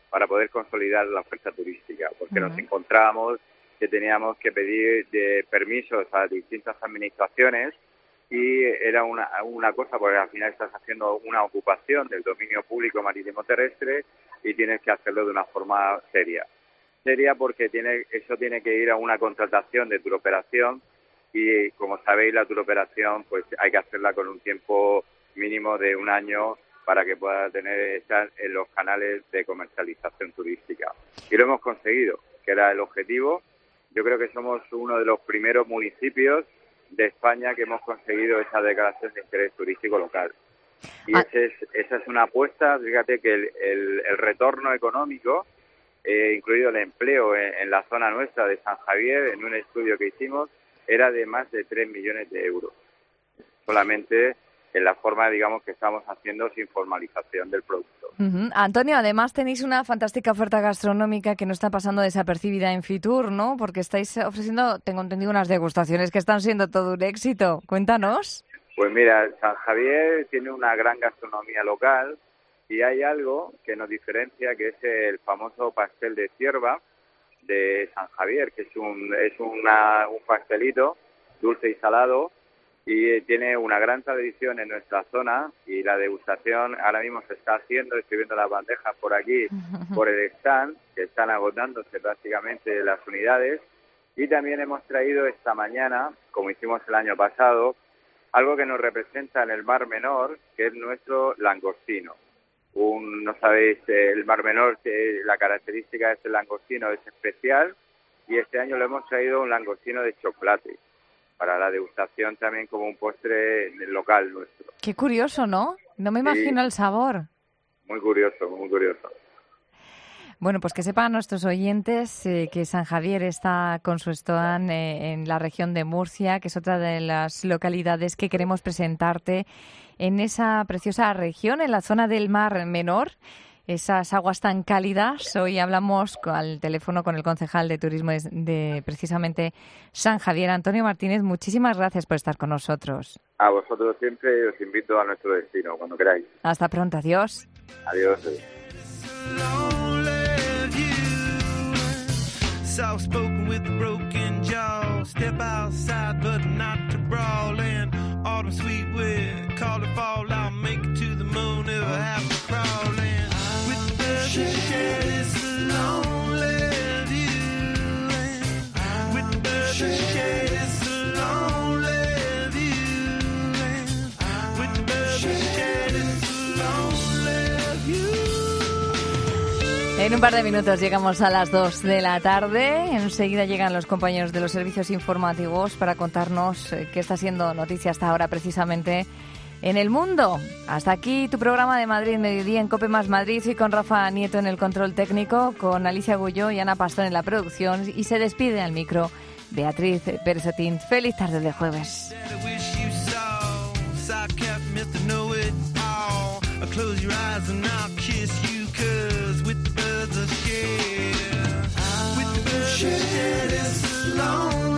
para poder consolidar la oferta turística, porque Ujú. nos encontrábamos que teníamos que pedir de permisos a distintas administraciones y era una, una cosa, porque al final estás haciendo una ocupación del dominio público marítimo terrestre y tienes que hacerlo de una forma seria. Seria porque tiene, eso tiene que ir a una contratación de turoperación y, como sabéis, la turoperación pues hay que hacerla con un tiempo mínimo de un año para que pueda tener estar en los canales de comercialización turística. Y lo hemos conseguido, que era el objetivo. Yo creo que somos uno de los primeros municipios de España que hemos conseguido esa declaración de interés turístico local. Y Ah. ese es, esa es una apuesta, fíjate que el, el, el retorno económico, eh, incluido el empleo en, en la zona nuestra de San Javier, en un estudio que hicimos, era de más de tres millones de euros. Solamente en la forma, digamos, que estamos haciendo sin formalización del producto. Ujú. Antonio, además tenéis una fantástica oferta gastronómica que no está pasando desapercibida en Fitur, ¿no? Porque estáis ofreciendo, tengo entendido, unas degustaciones que están siendo todo un éxito. Cuéntanos. Pues mira, San Javier tiene una gran gastronomía local y hay algo que nos diferencia, que es el famoso pastel de cierva de San Javier, que es un es una, un pastelito dulce y salado y tiene una gran tradición en nuestra zona y la degustación ahora mismo se está haciendo. Estoy viendo las bandejas por aquí, por el stand, que están agotándose prácticamente las unidades. Y también hemos traído esta mañana, como hicimos el año pasado, algo que nos representa en el Mar Menor, que es nuestro langostino. Un, no sabéis, eh, el Mar Menor, eh, la característica de este langostino es especial y este año le hemos traído un langostino de chocolate para la degustación también como un postre local nuestro. Qué curioso, ¿no? No me Sí. imagino el sabor. Muy curioso, muy curioso. Bueno, pues que sepan nuestros oyentes eh, que San Javier está con su stand eh, en la región de Murcia, que es otra de las localidades que queremos presentarte en esa preciosa región, en la zona del Mar Menor. Esas aguas tan cálidas. Hoy hablamos con- al teléfono con el concejal de turismo de, de precisamente San Javier, Antonio Martínez. Muchísimas gracias por estar con nosotros. A vosotros siempre os invito a nuestro destino, cuando queráis. Hasta pronto, adiós. Adiós. Soft spoken with a broken jaw. Step outside, but not to brawl. And autumn sweet with call it fall. I'll make it to the moon if I have to crawl. And with the birds that share this lonely view. And with the birds that share this lonely view. And with the birds that share this lonely view. En un par de minutos llegamos a las dos de la tarde. Enseguida llegan los compañeros de los servicios informativos para contarnos eh, qué está siendo noticia hasta ahora precisamente en el mundo. Hasta aquí tu programa de Madrid Mediodía en COPE más Madrid y con Rafa Nieto en el control técnico, con Alicia Gullo y Ana Pastor en la producción, y se despide al micro Beatriz Pérez Otín. Feliz tarde de jueves. Psychopath, Mister Know-It-All. Close your eyes and I'll kiss you, 'cause with the birds of share, with the birds of share, this long